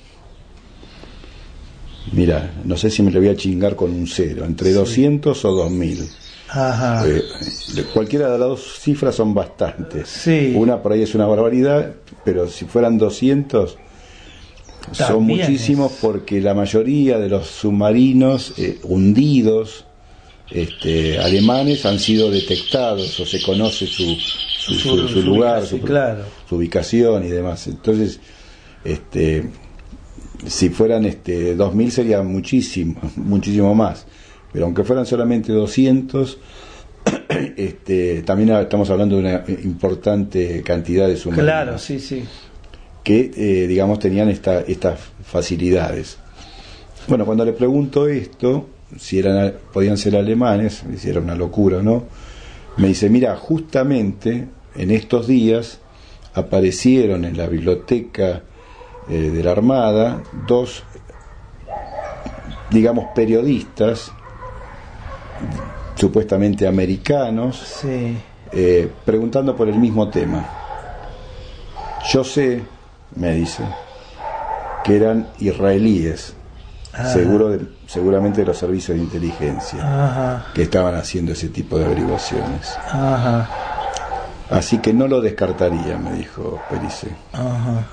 mira, no sé si me lo voy a chingar con un cero, entre sí. doscientos o dos mil. Ajá. Eh, cualquiera de las dos cifras son bastantes. Sí. Una por ahí es una barbaridad, pero si fueran doscientos... También son muchísimos, porque la mayoría de los submarinos eh, hundidos este, alemanes han sido detectados, o se conoce su, su, su, su, su lugar, su, claro. su ubicación y demás. Entonces, este, si fueran este, dos mil sería muchísimo, muchísimo más. Pero aunque fueran solamente doscientos, este, también estamos hablando de una importante cantidad de submarinos.
Claro, sí, sí.
que eh, digamos tenían esta, estas facilidades. Bueno, cuando le pregunto esto, si eran, podían ser alemanes, si era una locura o no, me dice, mira, justamente en estos días aparecieron en la biblioteca eh, de la Armada dos, digamos, periodistas supuestamente americanos,
sí.
eh, preguntando por el mismo tema. Yo sé, me dice, que eran israelíes, seguro de, seguramente de los servicios de inteligencia,
Ajá.
que estaban haciendo ese tipo de averiguaciones.
Ajá.
Así que no lo descartaría, me dijo Pericé.
Ajá.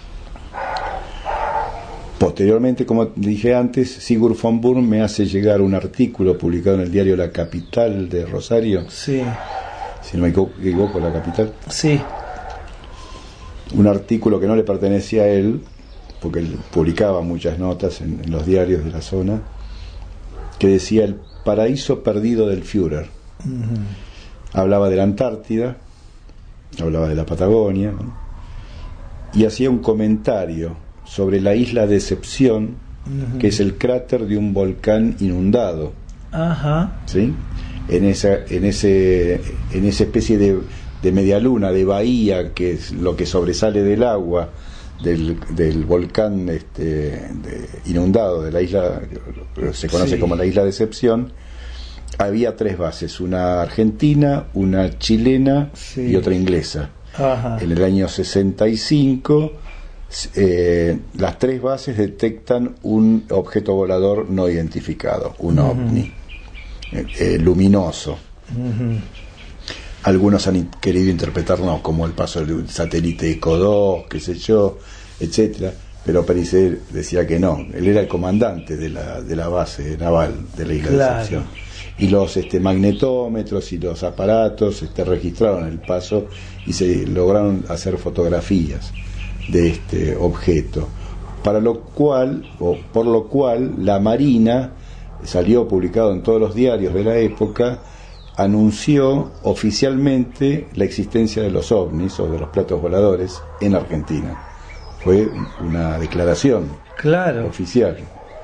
Posteriormente, como dije antes, Sigurd von Burn me hace llegar un artículo publicado en el diario La Capital de Rosario,
Sí.
si no me equivoco, La Capital.
Sí.
Un artículo que no le pertenecía a él, porque él publicaba muchas notas en, en los diarios de la zona, que decía el paraíso perdido del Führer. Uh-huh. Hablaba de la Antártida, hablaba de la Patagonia, ¿no? Y hacía un comentario sobre la isla Decepción, uh-huh, que es el cráter de un volcán inundado.
Ajá.
¿Sí? En esa, en ese, en esa especie de, de medialuna, de bahía, que es lo que sobresale del agua del, del volcán este, de, inundado de la isla, se conoce, sí, como la isla Decepción. Había tres bases, una argentina, una chilena, sí, y otra inglesa. Ajá. En el año sesenta y cinco, eh, las tres bases detectan un objeto volador no identificado, un uh-huh. ovni eh, eh, luminoso. Uh-huh. Algunos han querido interpretarlo como el paso del satélite ECO dos, qué sé yo, etcétera, pero Pericé decía que no. Él era el comandante de la, de la base naval de la isla, claro, de Decepción. Y los este, magnetómetros y los aparatos este, registraron el paso y se lograron hacer fotografías de este objeto, para lo cual, o por lo cual, la Marina, salió publicado en todos los diarios de la época, anunció oficialmente la existencia de los ovnis o de los platos voladores en Argentina. Fue una declaración, claro, oficial.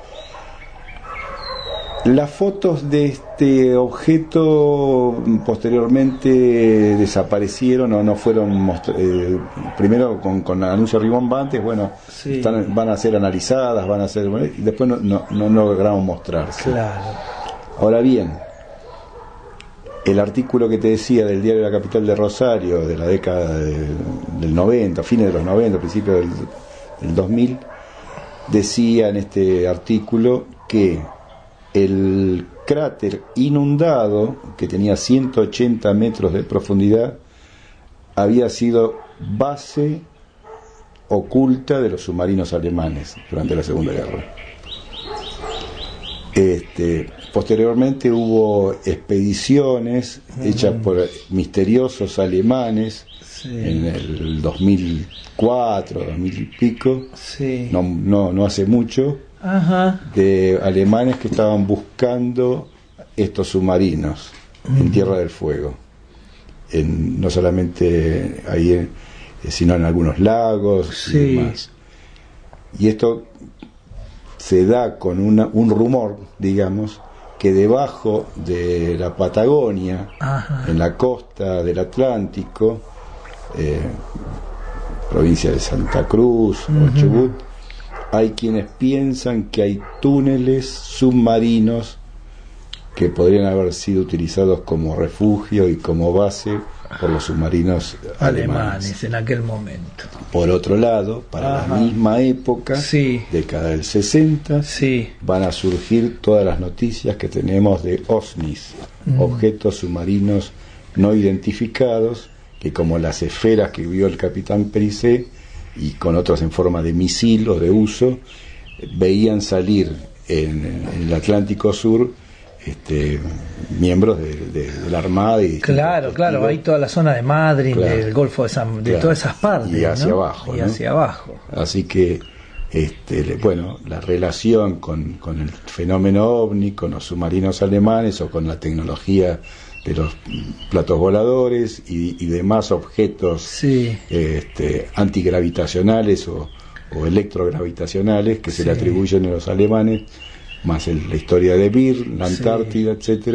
Las fotos de este objeto posteriormente desaparecieron o no fueron mostra- eh, primero con, con el anuncio rimbombantes, bueno, sí, están, van a ser analizadas, van a ser, y después no, no, no lograron mostrarse. Claro. Ahora bien, el artículo que te decía del diario La Capital de Rosario, de la década de, del noventa, fines de los noventa, principios del, del dos mil, decía en este artículo que el cráter inundado, que tenía ciento ochenta metros de profundidad, había sido base oculta de los submarinos alemanes durante la Segunda Guerra. Este, posteriormente hubo expediciones uh-huh. hechas por misteriosos alemanes, sí, en el dos mil cuatro, dos mil y pico, sí, no, no, no hace mucho, ajá, de alemanes que estaban buscando estos submarinos uh-huh. en Tierra del Fuego, en, no solamente ahí, eh, sino en algunos lagos, sí, y demás. Y esto se da con una, un rumor, digamos, que debajo de la Patagonia, ajá, en la costa del Atlántico, eh, provincia de Santa Cruz, uh-huh, o Chubut, hay quienes piensan que hay túneles submarinos que podrían haber sido utilizados como refugio y como base por los submarinos alemanes, alemanes
en aquel momento.
Por otro lado, para, ajá, la misma época, sí, década del sesenta, sí, van a surgir todas las noticias que tenemos de OSNIs, mm. objetos submarinos no identificados, que como las esferas que vio el capitán Pericé, y con otros en forma de misil o de uso, veían salir en, en el Atlántico Sur este, miembros de, de, de la Armada. Y
claro, claro, hay toda la zona de Madrid, claro, del Golfo de San, de claro, todas esas partes,
y hacia, ¿no?, abajo,
y
¿no?,
hacia abajo.
Así que este, bueno, la relación con, con el fenómeno ovni, con los submarinos alemanes o con la tecnología de los platos voladores y, y demás objetos, sí, este, antigravitacionales o, o electrogravitacionales que, sí, se le atribuyen a los alemanes, más el, la historia de Beer, la Antártida, sí, etcétera,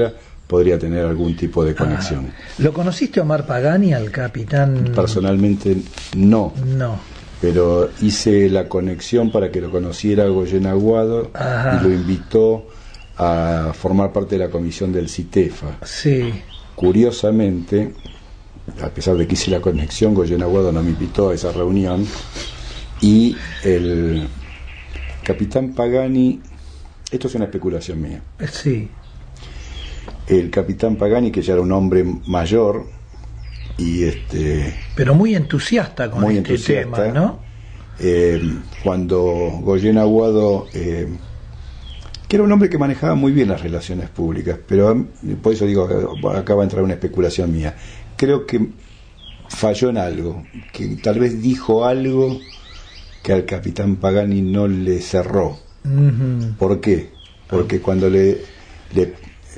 podría tener algún tipo de conexión.
Ah, ¿lo conociste Omar Pagani, al capitán?
Personalmente no.
No.
Pero hice la conexión para que lo conociera Goyen Aguado. Ajá. Y lo invitó a formar parte de la comisión del CITEFA.
Sí.
Curiosamente, a pesar de que hice la conexión, Goyen Aguado no me invitó a esa reunión, y el capitán Pagani, esto es una especulación mía,
sí,
el capitán Pagani, que ya era un hombre mayor y este
pero muy entusiasta con
muy
este
entusiasta,
tema, ¿no?
Eh, cuando Goyen Aguado, eh, que era un hombre que manejaba muy bien las relaciones públicas, pero por eso digo, acá va a entrar una especulación mía, creo que falló en algo, que tal vez dijo algo que al capitán Pagani no le cerró. Uh-huh. ¿Por qué? Porque cuando le, le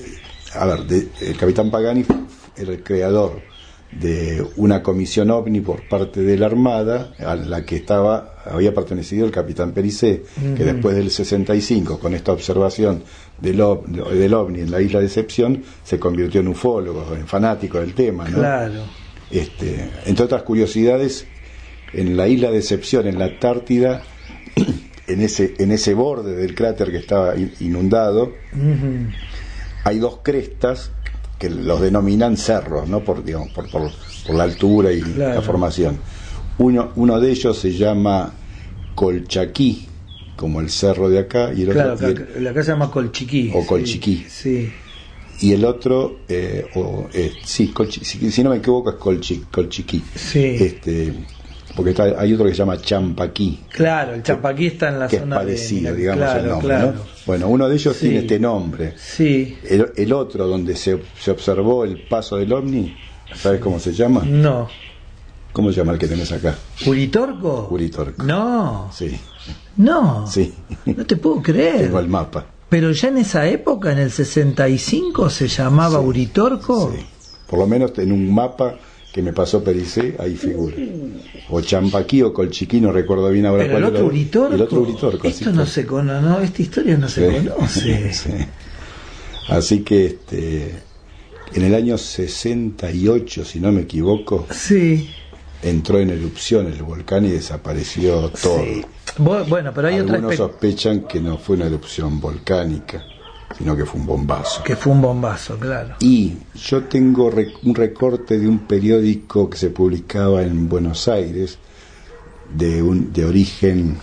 a ver, de, el capitán Pagani era el creador de una comisión OVNI por parte de la Armada, a la que estaba había pertenecido el capitán Pericé, uh-huh. que después del sesenta y cinco, con esta observación del, del OVNI en la isla de Decepción, se convirtió en ufólogo, en fanático del tema, ¿no?
Claro.
Este, entre otras curiosidades, en la isla de Decepción, en la Antártida, en ese en ese borde del cráter que estaba inundado, uh-huh. hay dos crestas que los denominan cerros, ¿no? Por, digamos, por, por, por la altura y claro. la formación. Uno, uno de ellos se llama Colchaquí, como el cerro de acá, y el
claro,
otro...
Claro, el, acá se llama Colchiquí.
O Colchiquí.
Sí.
Y el otro, eh, o, eh, sí, Colchi, si, si no me equivoco, es Colchi, Colchiquí.
Sí.
Este, porque está, hay otro que se llama Champaquí.
Claro, el Champaquí está en la
que
zona
es parecido,
de...
digamos,
claro,
el nombre,
claro.
¿no? Bueno, uno de ellos
sí.
tiene este nombre.
Sí.
El, el otro, donde se, se observó el paso del ovni, ¿sabes sí. cómo se llama?
No.
¿Cómo se llama el que tenés acá?
¿Uritorco?
Uritorco. No. Sí.
No.
Sí.
No te puedo creer.
Tengo el mapa.
Pero ya en esa época, en el sesenta y cinco, se llamaba sí. Uritorco.
Sí. Por lo menos en un mapa que me pasó Pericé, ahí figura. O Champaquí o Colchiquí, no recuerdo bien ahora.
Pero
cuál
el otro
era.
Uritorco.
El otro Uritorco.
Esto no se conoce, no, esta historia no se sí. conoce.
Sí. Así que este, en el año sesenta y ocho, si no me equivoco,
sí.
entró en erupción el volcán y desapareció todo. Sí.
Bueno, pero hay
Algunos
otra espe-
sospechan que no fue una erupción volcánica, sino que fue un bombazo.
Que fue un bombazo, claro.
Y yo tengo rec- un recorte de un periódico que se publicaba en Buenos Aires, de un de origen,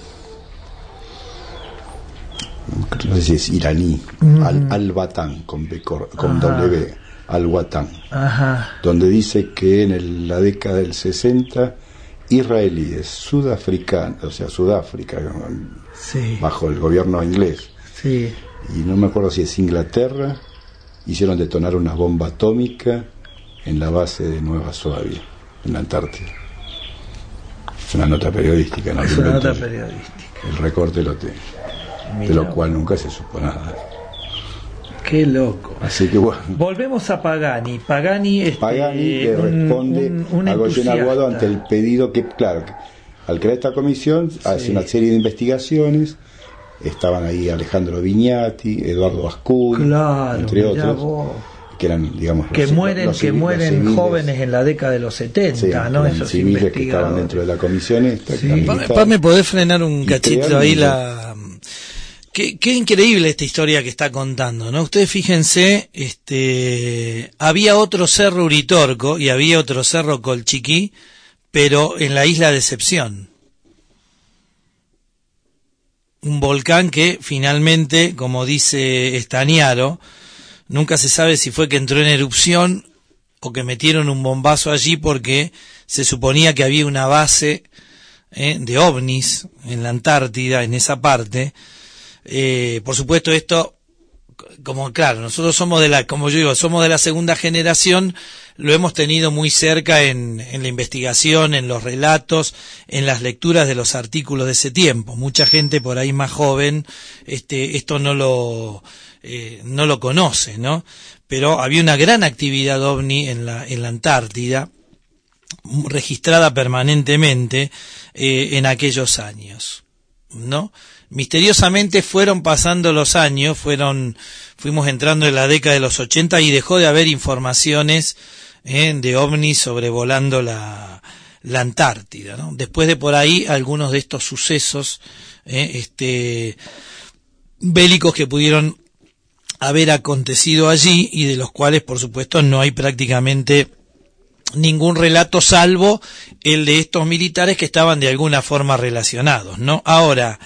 no sé si es iraní, uh-huh. Al, Al-Watan, con, B, con W, Al-Watan, uh-huh. donde dice que en el, la década del sesenta, israelíes, sudafricanos, o sea, Sudáfrica,
sí.
bajo el gobierno inglés,
sí.
y no me acuerdo si es Inglaterra, hicieron detonar una bomba atómica en la base de Nueva Suabia, en la Antártida. Es una nota periodística, ¿no?
Es una nota periodística.
El recorte lo tengo, de lo cual nunca se supo nada.
Qué loco.
Así que bueno.
Volvemos a Pagani. Pagani, este,
Pagani le responde
un, un, un
a Goyen Aguado ante el pedido que, claro, al crear esta comisión, sí. hace una serie de investigaciones. Estaban ahí Alejandro Viñati, Eduardo Ascuy,
claro,
entre otros,
vos.
que eran, digamos,
que
los,
mueren,
los,
que
los
mueren
civiles,
jóvenes en la década de los setenta,
sí,
¿no? Esos
civiles que estaban dentro de la comisión esta.
Sí.
Pa, ¿me podés frenar un cachito ahí la? Qué, qué increíble esta historia que está contando, ¿no? Ustedes fíjense, este, había otro cerro Uritorco y había otro cerro Colchiquí, pero en la isla de Decepción. Un volcán que finalmente, como dice Estaniaro, nunca se sabe si fue que entró en erupción o que metieron un bombazo allí porque se suponía que había una base eh, de ovnis en la Antártida, en esa parte. Eh, por supuesto esto, como claro, nosotros somos de la, como yo digo, somos de la segunda generación, lo hemos tenido muy cerca en, en la investigación, en los relatos, en las lecturas de los artículos de ese tiempo. Mucha gente por ahí más joven, este, esto no lo, eh, no lo conoce, ¿no? Pero había una gran actividad ovni en la, en la Antártida, registrada permanentemente, eh, en aquellos años, ¿no? misteriosamente fueron pasando los años, fueron, fuimos entrando en la década de los ochenta y dejó de haber informaciones eh, de ovnis sobrevolando la, la Antártida, ¿no? Después de por ahí algunos de estos sucesos eh, este, bélicos que pudieron haber acontecido allí y de los cuales por supuesto no hay prácticamente ningún relato salvo el de estos militares que estaban de alguna forma relacionados, ¿no? Ahora,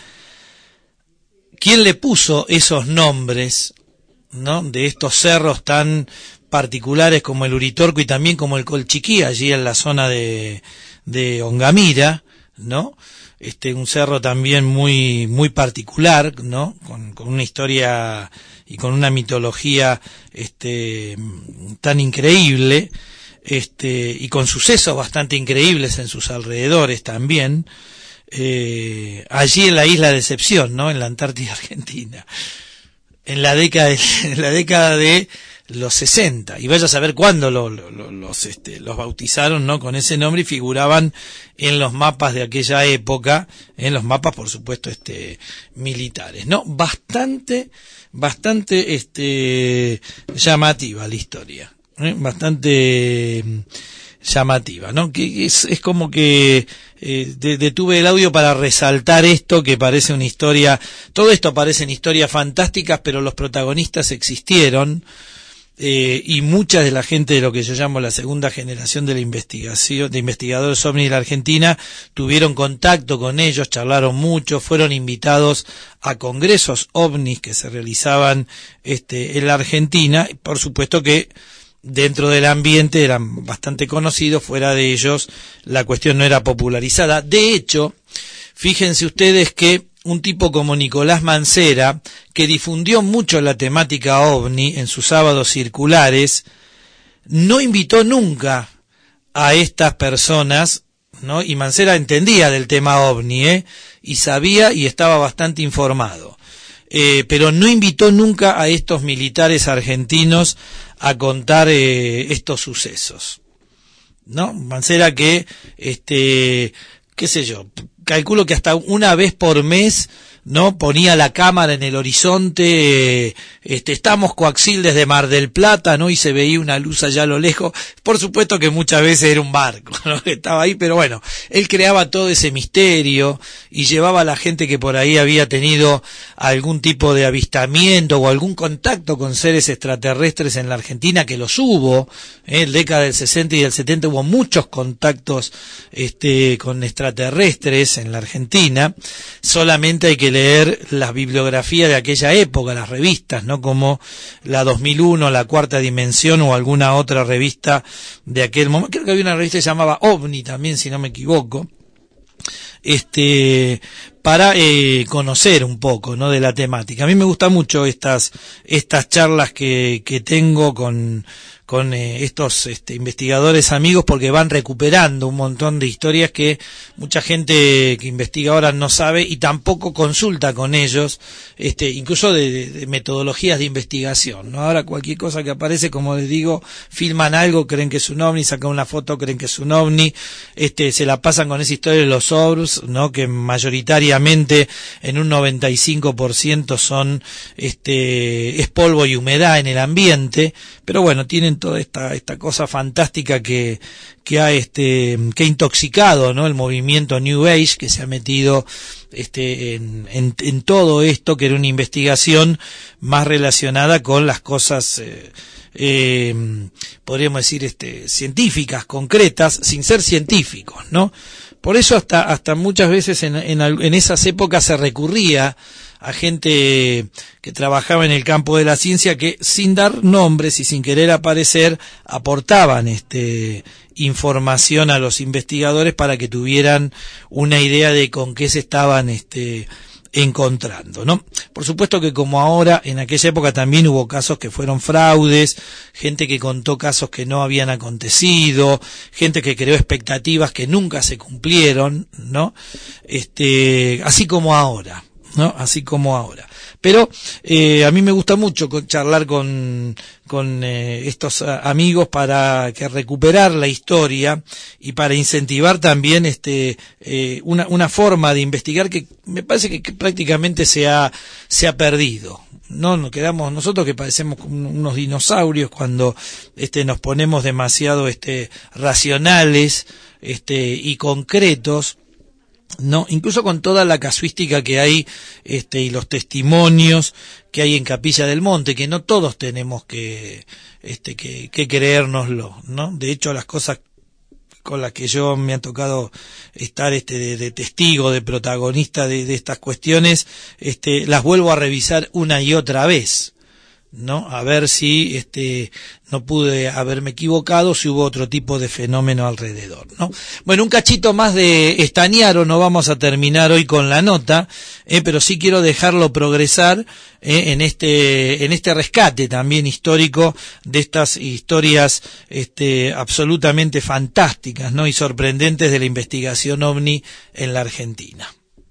¿quién le puso esos nombres, ¿no? De estos cerros tan particulares como el Uritorco y también como el Colchiquí, allí en la zona de, de Ongamira, ¿no? Este, un cerro también muy, muy particular, ¿no? Con, con una historia y con una mitología, este, tan increíble, este, y con sucesos bastante increíbles en sus alrededores también, eh, allí en la isla de Decepción, ¿no? En la Antártida Argentina, en la década de, en la década de los sesenta, y vaya a saber cuándo lo, lo, lo, los, este, los bautizaron, ¿no? Con ese nombre y figuraban en los mapas de aquella época, en los mapas, por supuesto, este, militares, ¿no? Bastante, bastante, este, llamativa la historia, ¿eh? Bastante llamativa, ¿no? Que es, es como que eh, detuve el audio para resaltar esto, que parece una historia, todo esto parecen historias fantásticas, pero los protagonistas existieron. Eh, y mucha de la gente de lo que yo llamo la segunda generación de la investigación, de investigadores ovni de la Argentina, tuvieron contacto con ellos, charlaron mucho, fueron invitados a congresos ovnis que se realizaban este, en la Argentina, por supuesto que dentro del ambiente eran bastante conocidos, fuera de ellos la cuestión no era popularizada. De hecho, fíjense ustedes que un tipo como Nicolás Mancera, que difundió mucho la temática ovni en sus sábados circulares, no invitó nunca a estas personas, ¿no? Y Mancera entendía del tema ovni, ¿eh? Y sabía y estaba bastante informado. Eh, pero no invitó nunca a estos militares argentinos a contar eh, estos sucesos, ¿no? Mancera que, este, qué sé yo, calculo que hasta una vez por mes, ¿no? Ponía la cámara en el horizonte, eh, este, estamos coaxil desde Mar del Plata, ¿no? Y se veía una luz allá a lo lejos. Por supuesto que muchas veces era un barco, ¿no? Que estaba ahí, pero bueno, él creaba todo ese misterio y llevaba a la gente que por ahí había tenido algún tipo de avistamiento o algún contacto con seres extraterrestres en la Argentina, que los hubo, ¿eh? En la década del sesenta y del setenta hubo muchos contactos, este, con extraterrestres en la Argentina. Solamente hay que leer la bibliografía de aquella época, las revistas, ¿no? Como la dos mil uno, la Cuarta Dimensión o alguna otra revista de aquel momento. Creo que había una revista que se llamaba OVNI también, si no me equivoco. Este, para eh, conocer un poco, ¿no? De la temática. A mí me gustan mucho estas estas charlas que que tengo con con eh, estos este, investigadores amigos, porque van recuperando un montón de historias que mucha gente que investiga ahora no sabe y tampoco consulta con ellos, este, incluso de, de, de metodologías de investigación, ¿no? Ahora cualquier cosa que aparece, como les digo, filman algo, creen que es un ovni, sacan una foto, creen que es un ovni, este, se la pasan con esa historia de los orbs, ¿no? Que mayoritariamente en un noventa y cinco por ciento son, este, es polvo y humedad en el ambiente, pero bueno, tienen toda esta esta cosa fantástica que que ha este que ha intoxicado, ¿no? El movimiento New Age, que se ha metido este en, en en todo esto, que era una investigación más relacionada con las cosas eh, eh, podríamos decir este científicas, concretas, sin ser científicos, ¿no? Por eso hasta hasta muchas veces en en, en esas épocas se recurría a gente que trabajaba en el campo de la ciencia, que sin dar nombres y sin querer aparecer aportaban este información a los investigadores para que tuvieran una idea de con qué se estaban este encontrando, ¿no? Por supuesto que como ahora, en aquella época también hubo casos que fueron fraudes, gente que contó casos que no habían acontecido, gente que creó expectativas que nunca se cumplieron, ¿no? Este, así como ahora, ¿no? Así como ahora. Pero eh, a mí me gusta mucho con, charlar con, con eh, estos a, amigos para que recuperar la historia y para incentivar también este eh, una, una forma de investigar que me parece que, que prácticamente se ha, se ha perdido. No nos quedamos nosotros que parecemos como unos dinosaurios cuando este nos ponemos demasiado este racionales este y concretos, no, incluso con toda la casuística que hay este y los testimonios que hay en Capilla del Monte, que no todos tenemos que este que, que creérnoslo, ¿no? De hecho, las cosas con las que yo me ha tocado estar este de, de testigo, de protagonista de, de estas cuestiones, este las vuelvo a revisar una y otra vez, ¿no? A ver si este no pude haberme equivocado, si hubo otro tipo de fenómeno alrededor, ¿no? Bueno, un cachito más de Estañaro, no vamos a terminar hoy con la nota, eh, pero sí quiero dejarlo progresar eh, en este en este rescate también histórico de estas historias este absolutamente fantásticas, ¿no? Y sorprendentes de la investigación ovni en la Argentina.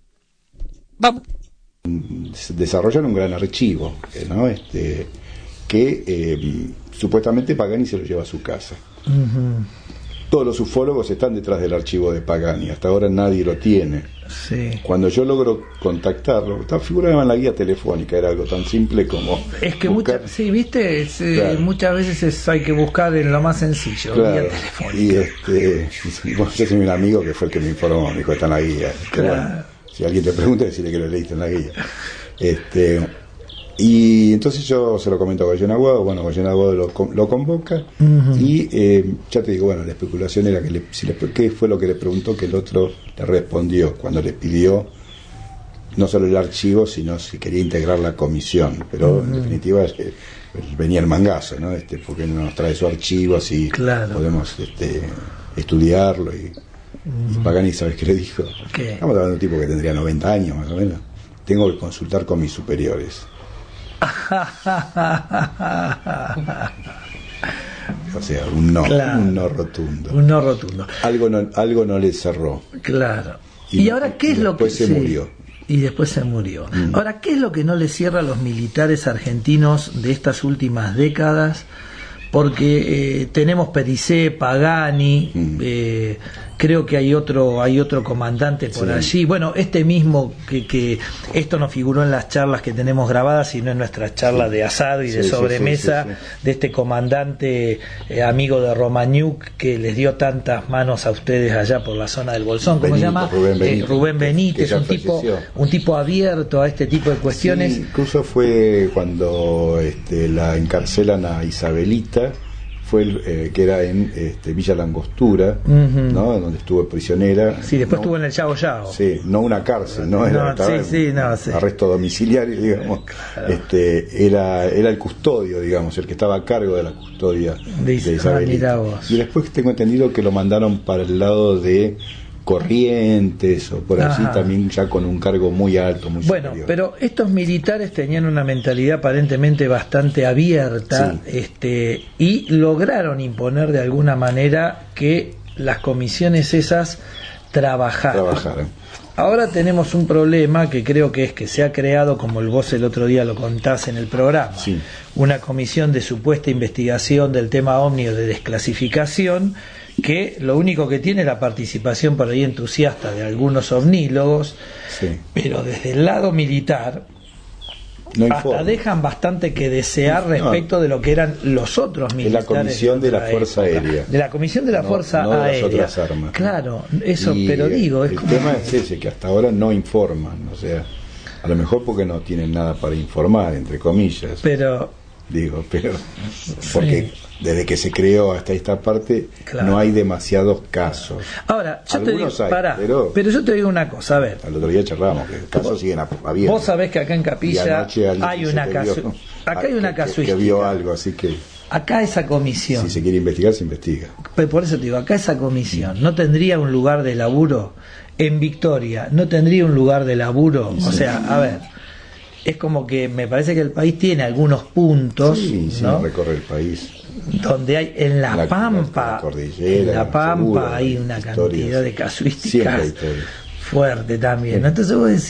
Vamos.
Desarrollan un gran archivo, ¿no? Este, que eh, supuestamente Pagani se lo lleva a su casa. Uh-huh. Todos los ufólogos están detrás del archivo de Pagani, hasta ahora nadie lo tiene.
Sí.
Cuando yo logro contactarlo, figuraba en la guía telefónica, era algo tan simple como
es que buscar... muchas, sí, viste, es, claro. muchas veces es, hay que buscar en lo más sencillo,
claro.
Guía telefónica.
Y este, bueno, yo soy un amigo que fue el que me informó, me dijo, está en la guía.
Claro.
Bueno, si alguien te pregunta, decirle que lo leíste en la guía. Este, y entonces yo se lo comento a Goyen Aguado, bueno, Goyen Aguado lo, lo convoca, uh-huh. y eh, ya te digo, bueno, la especulación era que le, si le, qué fue lo que le preguntó que el otro le respondió cuando le pidió no solo el archivo, sino si quería integrar la comisión, pero uh-huh. en definitiva eh, venía el mangazo, ¿no? Este, porque no nos trae su archivo, así
claro.
podemos este, estudiarlo y Y Pagani, ¿sabes qué le dijo?
¿Qué?
Estamos hablando de un tipo que tendría noventa años más o menos. Tengo que consultar con mis superiores. O sea, un no, claro. un no rotundo.
Un no rotundo.
Algo no, algo no le cerró.
Claro. ¿Y, y ahora qué es lo que
después se murió?
Y después se murió. Mm. Ahora, ¿qué es lo que no le cierra a los militares argentinos de estas últimas décadas? Porque eh, tenemos Pericé, Pagani, mm. eh, creo que hay otro hay otro comandante por sí. allí. Bueno, este mismo que, que esto no figuró en las charlas que tenemos grabadas, sino en nuestras charlas sí. de asado y sí, de sobremesa, sí, sí, sí, sí. de este comandante eh, amigo de Romagnuc que les dio tantas manos a ustedes allá por la zona del Bolsón. ¿Cómo
Benito,
se llama?
Rubén Benítez,
eh, Rubén Benítez, un tipo, un tipo abierto a este tipo de cuestiones.
Sí, incluso fue cuando este, la encarcelan a Isabelita, fue el, eh, que era en este, Villa Langostura, uh-huh. ¿no? Donde estuvo prisionera.
Sí, después
no,
estuvo en el Yao Yao.
Sí, no una cárcel, no, era
no, sí, sí, no, sí.
arresto domiciliario, digamos. Claro. Este, era, era el custodio, digamos, el que estaba a cargo de la custodia de, de Isabelita. Ah, y después tengo entendido que lo mandaron para el lado de Corrientes o por allí, también ya con un cargo muy alto, muy
bueno, superior. Pero estos militares tenían una mentalidad aparentemente bastante abierta, sí. este, y lograron imponer de alguna manera que las comisiones esas trabajaran.
trabajaran.
Ahora tenemos un problema que creo que es que se ha creado, como el vos el otro día lo contás en el programa,
sí.
una comisión de supuesta investigación del tema ovni o de desclasificación, que lo único que tiene es la participación por ahí entusiasta de algunos ovnílogos,
sí.
pero desde el lado militar no hasta dejan bastante que desear respecto no. de lo que eran los otros militares.
De la comisión de la, de la Fuerza época. Aérea.
De la comisión de la no, Fuerza
no de
Aérea.
Las otras armas.
Claro, eso,
y
pero digo... Es
el
como...
tema es ese, que hasta ahora no informan, o sea, a lo mejor porque no tienen nada para informar, entre comillas.
Pero...
Digo, pero... Porque... Sí. Desde que se creó hasta esta parte, claro. no hay demasiados casos.
Ahora, yo
Algunos
te digo,
hay,
pará,
pero,
pero yo te digo una cosa, a ver.
Al otro día charlamos, que los casos vos, siguen abiertos.
Vos sabés que acá en Capilla hay una casu acá hay una
que,
casuística.
Que vio algo, así que...
Acá esa comisión...
Si se quiere investigar, se investiga.
Pero por eso te digo, acá esa comisión no tendría un lugar de laburo en Victoria, no tendría un lugar de laburo, sí. o sea, a ver... Es como que me parece que el país tiene algunos puntos,
sí, sí,
¿no?
recorre el país,
donde hay en la, la Pampa,
la
en la Pampa seguro, hay una historias, cantidad de casuísticas fuerte también. Sí. Entonces vos decís,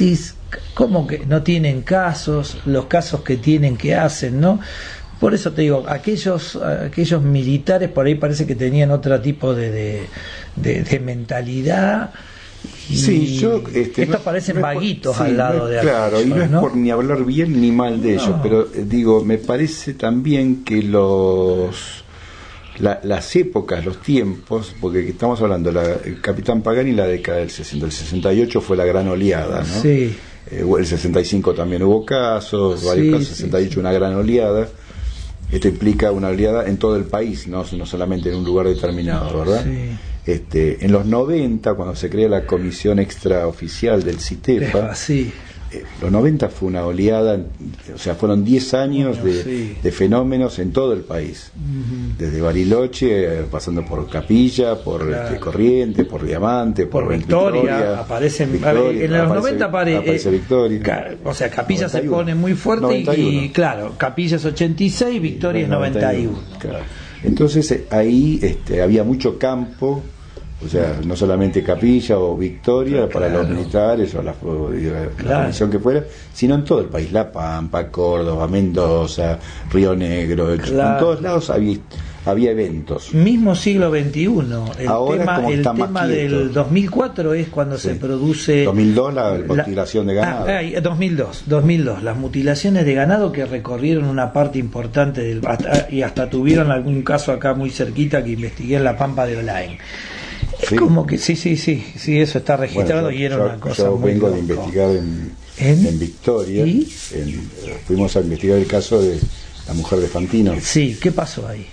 ¿cómo que no tienen casos? Los casos que tienen, que hacen, ¿no? Por eso te digo, aquellos aquellos militares por ahí parece que tenían otro tipo de, de, de, de mentalidad. Y
sí, yo, este,
estos
no,
parecen
no
vaguitos
por,
al
sí,
lado
no,
de
claro,
aquellos,
y no es
¿no?
por ni hablar bien ni mal de
no.
ellos, pero eh, digo, me parece también que los la, las épocas, los tiempos, porque estamos hablando, la, el Capitán Pagani, la década del sesenta, el sesenta y ocho fue la gran oleada, ¿no?
Sí.
Eh, el sesenta y cinco también hubo casos, varios
Sí,
casos,
sí,
sesenta y ocho
sí.
una gran oleada. Esto implica una oleada en todo el país, no, no solamente en un lugar determinado, ¿verdad?
Sí.
Este, en los noventa, cuando se crea la comisión extraoficial del CITEPA,
Sí.
eh, los noventa fue una oleada, o sea, fueron diez años de,
sí.
de fenómenos en todo el país, uh-huh. desde Bariloche, eh, pasando por Capilla, por
claro.
este, Corrientes, por Diamante, por,
por Victoria,
Victoria,
aparecen
Victoria,
en los
aparece,
noventa apare,
aparece
eh,
Victoria,
ca, o sea, Capilla
noventa y uno.
Se pone muy fuerte y, y claro, Capilla es ochenta y seis, Victoria es noventa y uno.
Claro. Entonces eh, ahí este, había mucho campo, o sea, no solamente Capilla o Victoria, claro, para los militares o la, o la, claro. la comisión que fuera, sino en todo el país, La Pampa, Córdoba, Mendoza, Río Negro, claro. en todos lados había, había eventos.
Mismo siglo veintiuno, el
ahora
tema,
como
el
está
tema
más
del dos mil cuatro es cuando sí. se produce...
dos mil dos la mutilación la, de ganado.
Ah, ah, dos mil dos, dos mil dos, las mutilaciones de ganado que recorrieron una parte importante del... Hasta, y hasta tuvieron algún caso acá muy cerquita que investigué en La Pampa de Olain. Es sí. como que sí, sí, sí, sí, eso está registrado. Bueno, yo, y era
yo,
una cosa
yo
muy
vengo
loco.
de investigar en,
¿En?
en Victoria. ¿Y? En, eh, fuimos a investigar el caso de la mujer de Fantino.
Sí, ¿qué pasó ahí?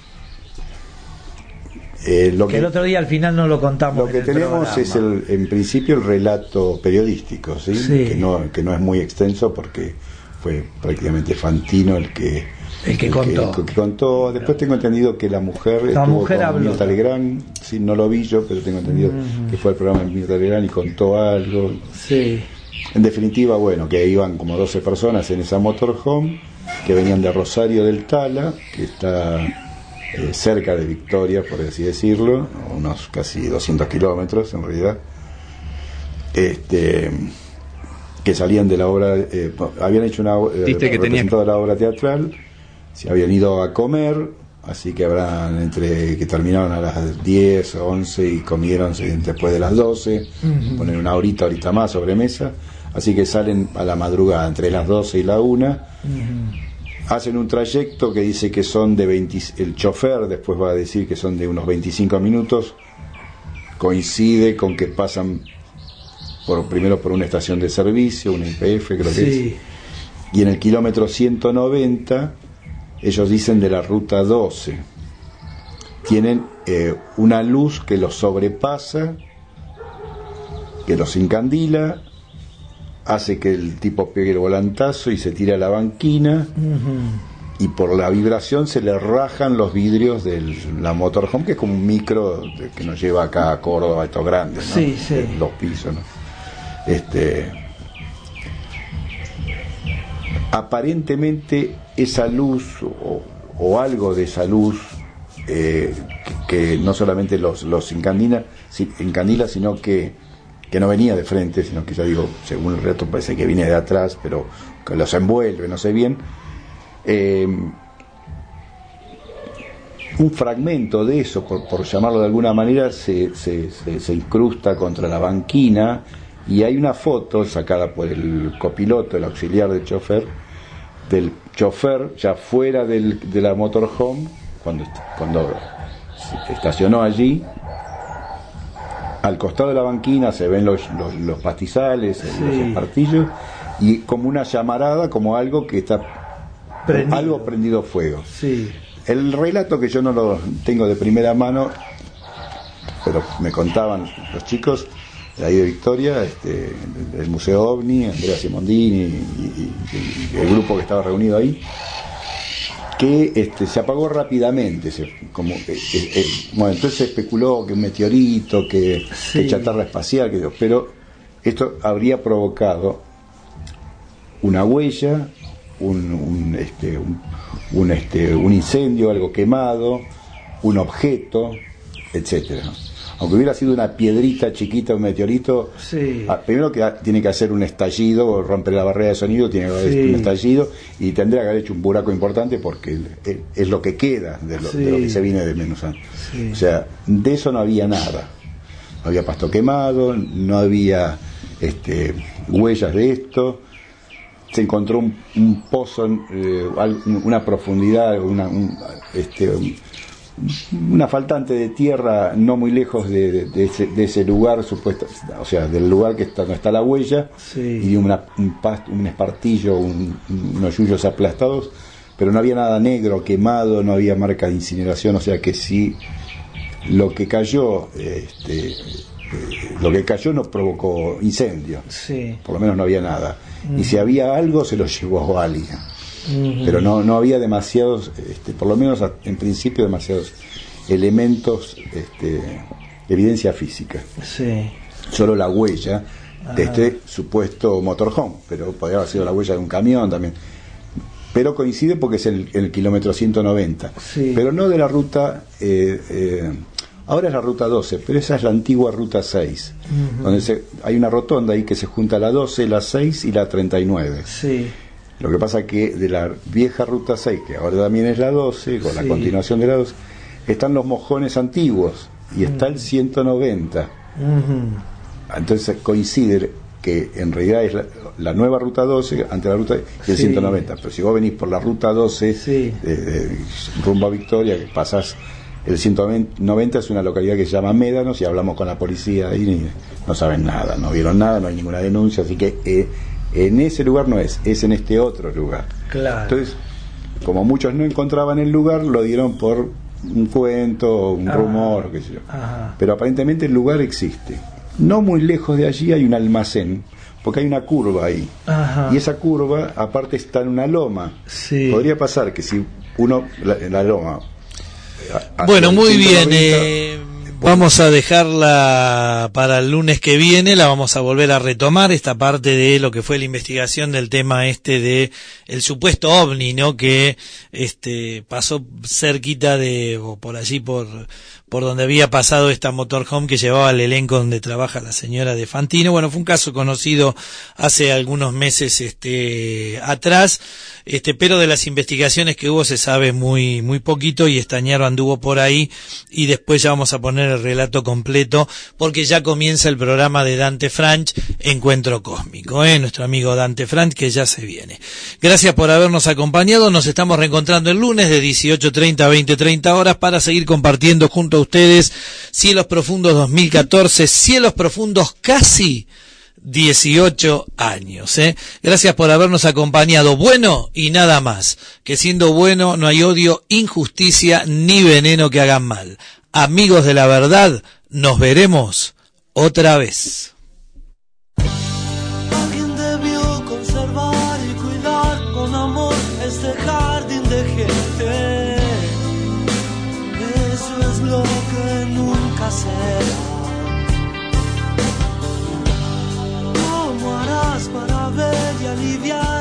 Eh, lo
que,
que
el otro día al final no lo contamos.
Lo que
en
tenemos
programa.
es el, en principio el relato periodístico, ¿sí?
Sí.
Que no, que no es muy extenso porque fue prácticamente Fantino el que
el que
el
contó.
Que, el que contó. Después tengo entendido que la mujer
la
estuvo
mujer
con
habló.
Mirta Legrand, sí, no lo vi yo, pero tengo entendido mm. que fue el programa de Mirta Legrand y contó algo.
Sí.
En definitiva, bueno, que iban como doce personas en esa motorhome, que venían de Rosario del Tala, que está eh, cerca de Victoria, por así decirlo, unos casi doscientos kilómetros en realidad, este, que salían de la obra, eh, habían hecho una eh,
que
representado
tenía...
la obra teatral, se habían ido a comer, así que habrán entre que terminaron a las diez o once y comieron después de las doce, uh-huh. ponen una horita, horita más sobremesa, así que salen a la madrugada entre las doce y la una, uh-huh. hacen un trayecto que dice que son de veinte, el chofer después va a decir que son de unos veinticinco minutos, coincide con que pasan por primero por una estación de servicio, una I P F creo
sí.
que es, y en el kilómetro ciento noventa ellos dicen de la ruta doce tienen eh, una luz que los sobrepasa, que los encandila, hace que el tipo pegue el volantazo y se tira a la banquina, uh-huh. y por la vibración se le rajan los vidrios de la motorhome, que es como un micro de, que nos lleva acá a Córdoba, estos grandes, ¿no?
Sí, sí.
Dos pisos, ¿no? Este, aparentemente esa luz o, o algo de esa luz eh, que, que no solamente los, los encandila, si, encandila sino que, que no venía de frente, sino que ya digo, según el relato parece que viene de atrás, pero que los envuelve, no sé bien, eh, un fragmento de eso, por, por llamarlo de alguna manera, se, se, se, se incrusta contra la banquina, y hay una foto sacada por el copiloto, el auxiliar del chofer, del chofer ya fuera del, de la motorhome, cuando, cuando estacionó allí, al costado de la banquina se ven los, los, los pastizales, sí. los espartillos, y como una llamarada, como algo que está prendido. algo prendido fuego.
Sí.
El relato, que yo no lo tengo de primera mano, pero me contaban los chicos de ahí de Victoria, este, el Museo OVNI, Andrea Simondini y, y, y el grupo que estaba reunido ahí, que este, se apagó rápidamente, se, como, eh, eh, bueno, entonces se especuló que un meteorito, que, sí. que chatarra espacial, que, pero esto habría provocado una huella, un, un, este, un, un, este, un incendio, algo quemado, un objeto, etcétera. aunque hubiera sido una piedrita chiquita, un meteorito,
sí.
ah, primero que tiene que hacer un estallido, romper la barrera de sonido, tiene que haber
Sí.
un estallido, y tendría que haber hecho un buraco importante porque es, es lo que queda de lo,
Sí.
de lo que se viene de menos.
Sí.
O sea, de eso no había nada. No había pasto quemado, no había este, huellas de esto. Se encontró un, un pozo, eh, una profundidad, una, un, este, una faltante de tierra no muy lejos de, de, de, ese, de ese lugar supuesto, o sea, del lugar que está, donde está la huella,
sí.
y una, un, pasto, un espartillo, un, unos yuyos aplastados, pero no había nada negro, quemado, no había marca de incineración, o sea que sí, lo que cayó, este, lo que cayó no provocó incendio,
sí.
por lo menos no había nada.
Uh-huh.
Y si había algo, se lo llevó a alguien. Uh-huh. Pero no, no había demasiados, este, por lo menos en principio, demasiados elementos, este, evidencia física.
Sí.
Solo la huella de uh-huh. este supuesto motorhome, pero podría haber sido la huella de un camión también. Pero coincide porque es el, el kilómetro ciento noventa.
Sí.
Pero no de la ruta... Eh, eh, ahora es la ruta doce, pero esa es la antigua ruta seis, uh-huh. donde se, hay una rotonda ahí que se junta la doce, la seis y la treinta y nueve.
Sí.
Lo que pasa que de la vieja ruta seis, que ahora también es la doce, con sí. la continuación de la doce, están los mojones antiguos y uh-huh. está el ciento noventa. Uh-huh. Entonces coincide que en realidad es la, la nueva ruta doce ante la ruta y el sí. ciento noventa. Pero si vos venís por la ruta doce, sí. de, de, rumbo a Victoria, que pasás... El ciento noventa es una localidad que se llama Médanos y hablamos con la policía ahí, no saben nada, no vieron nada, no hay ninguna denuncia, así que eh, en ese lugar no es, es en este otro lugar.
Claro.
Entonces, como muchos no encontraban el lugar, lo dieron por un cuento, un ah, rumor, qué sé yo. Ajá. Pero aparentemente el lugar existe. No muy lejos de allí hay un almacén, porque hay una curva ahí. Ajá. Y esa curva, aparte, está en una loma.
Sí.
Podría pasar que si uno, la, en la loma...
Bueno, muy bien, eh, vamos a dejarla para el lunes que viene, la vamos a volver a retomar, esta parte de lo que fue la investigación del tema este de el supuesto ovni, ¿no? Que este pasó cerquita de, o por allí, por por donde había pasado esta motorhome que llevaba el elenco donde trabaja la señora de Fantino. Bueno, fue un caso conocido hace algunos meses este atrás, este pero de las investigaciones que hubo se sabe muy muy poquito, y Estañaro anduvo por ahí, y después ya vamos a poner el relato completo porque ya comienza el programa de Dante Franch, Encuentro Cósmico, ¿eh? Nuestro amigo Dante Franch, que ya se viene. Gracias por habernos acompañado, nos estamos reencontrando el lunes de dieciocho treinta a veinte treinta horas para seguir compartiendo junto a ustedes Cielos Profundos dos mil catorce, Cielos Profundos casi dieciocho años, ¿eh? Gracias por habernos acompañado. Bueno y nada más, que siendo bueno no hay odio, injusticia ni veneno que hagan mal. Amigos de la verdad, nos veremos otra vez.
Alguien debió conservar y cuidar con amor este jardín de gente. Eso es lo que nunca será. ¿Cómo harás para ver y aliviar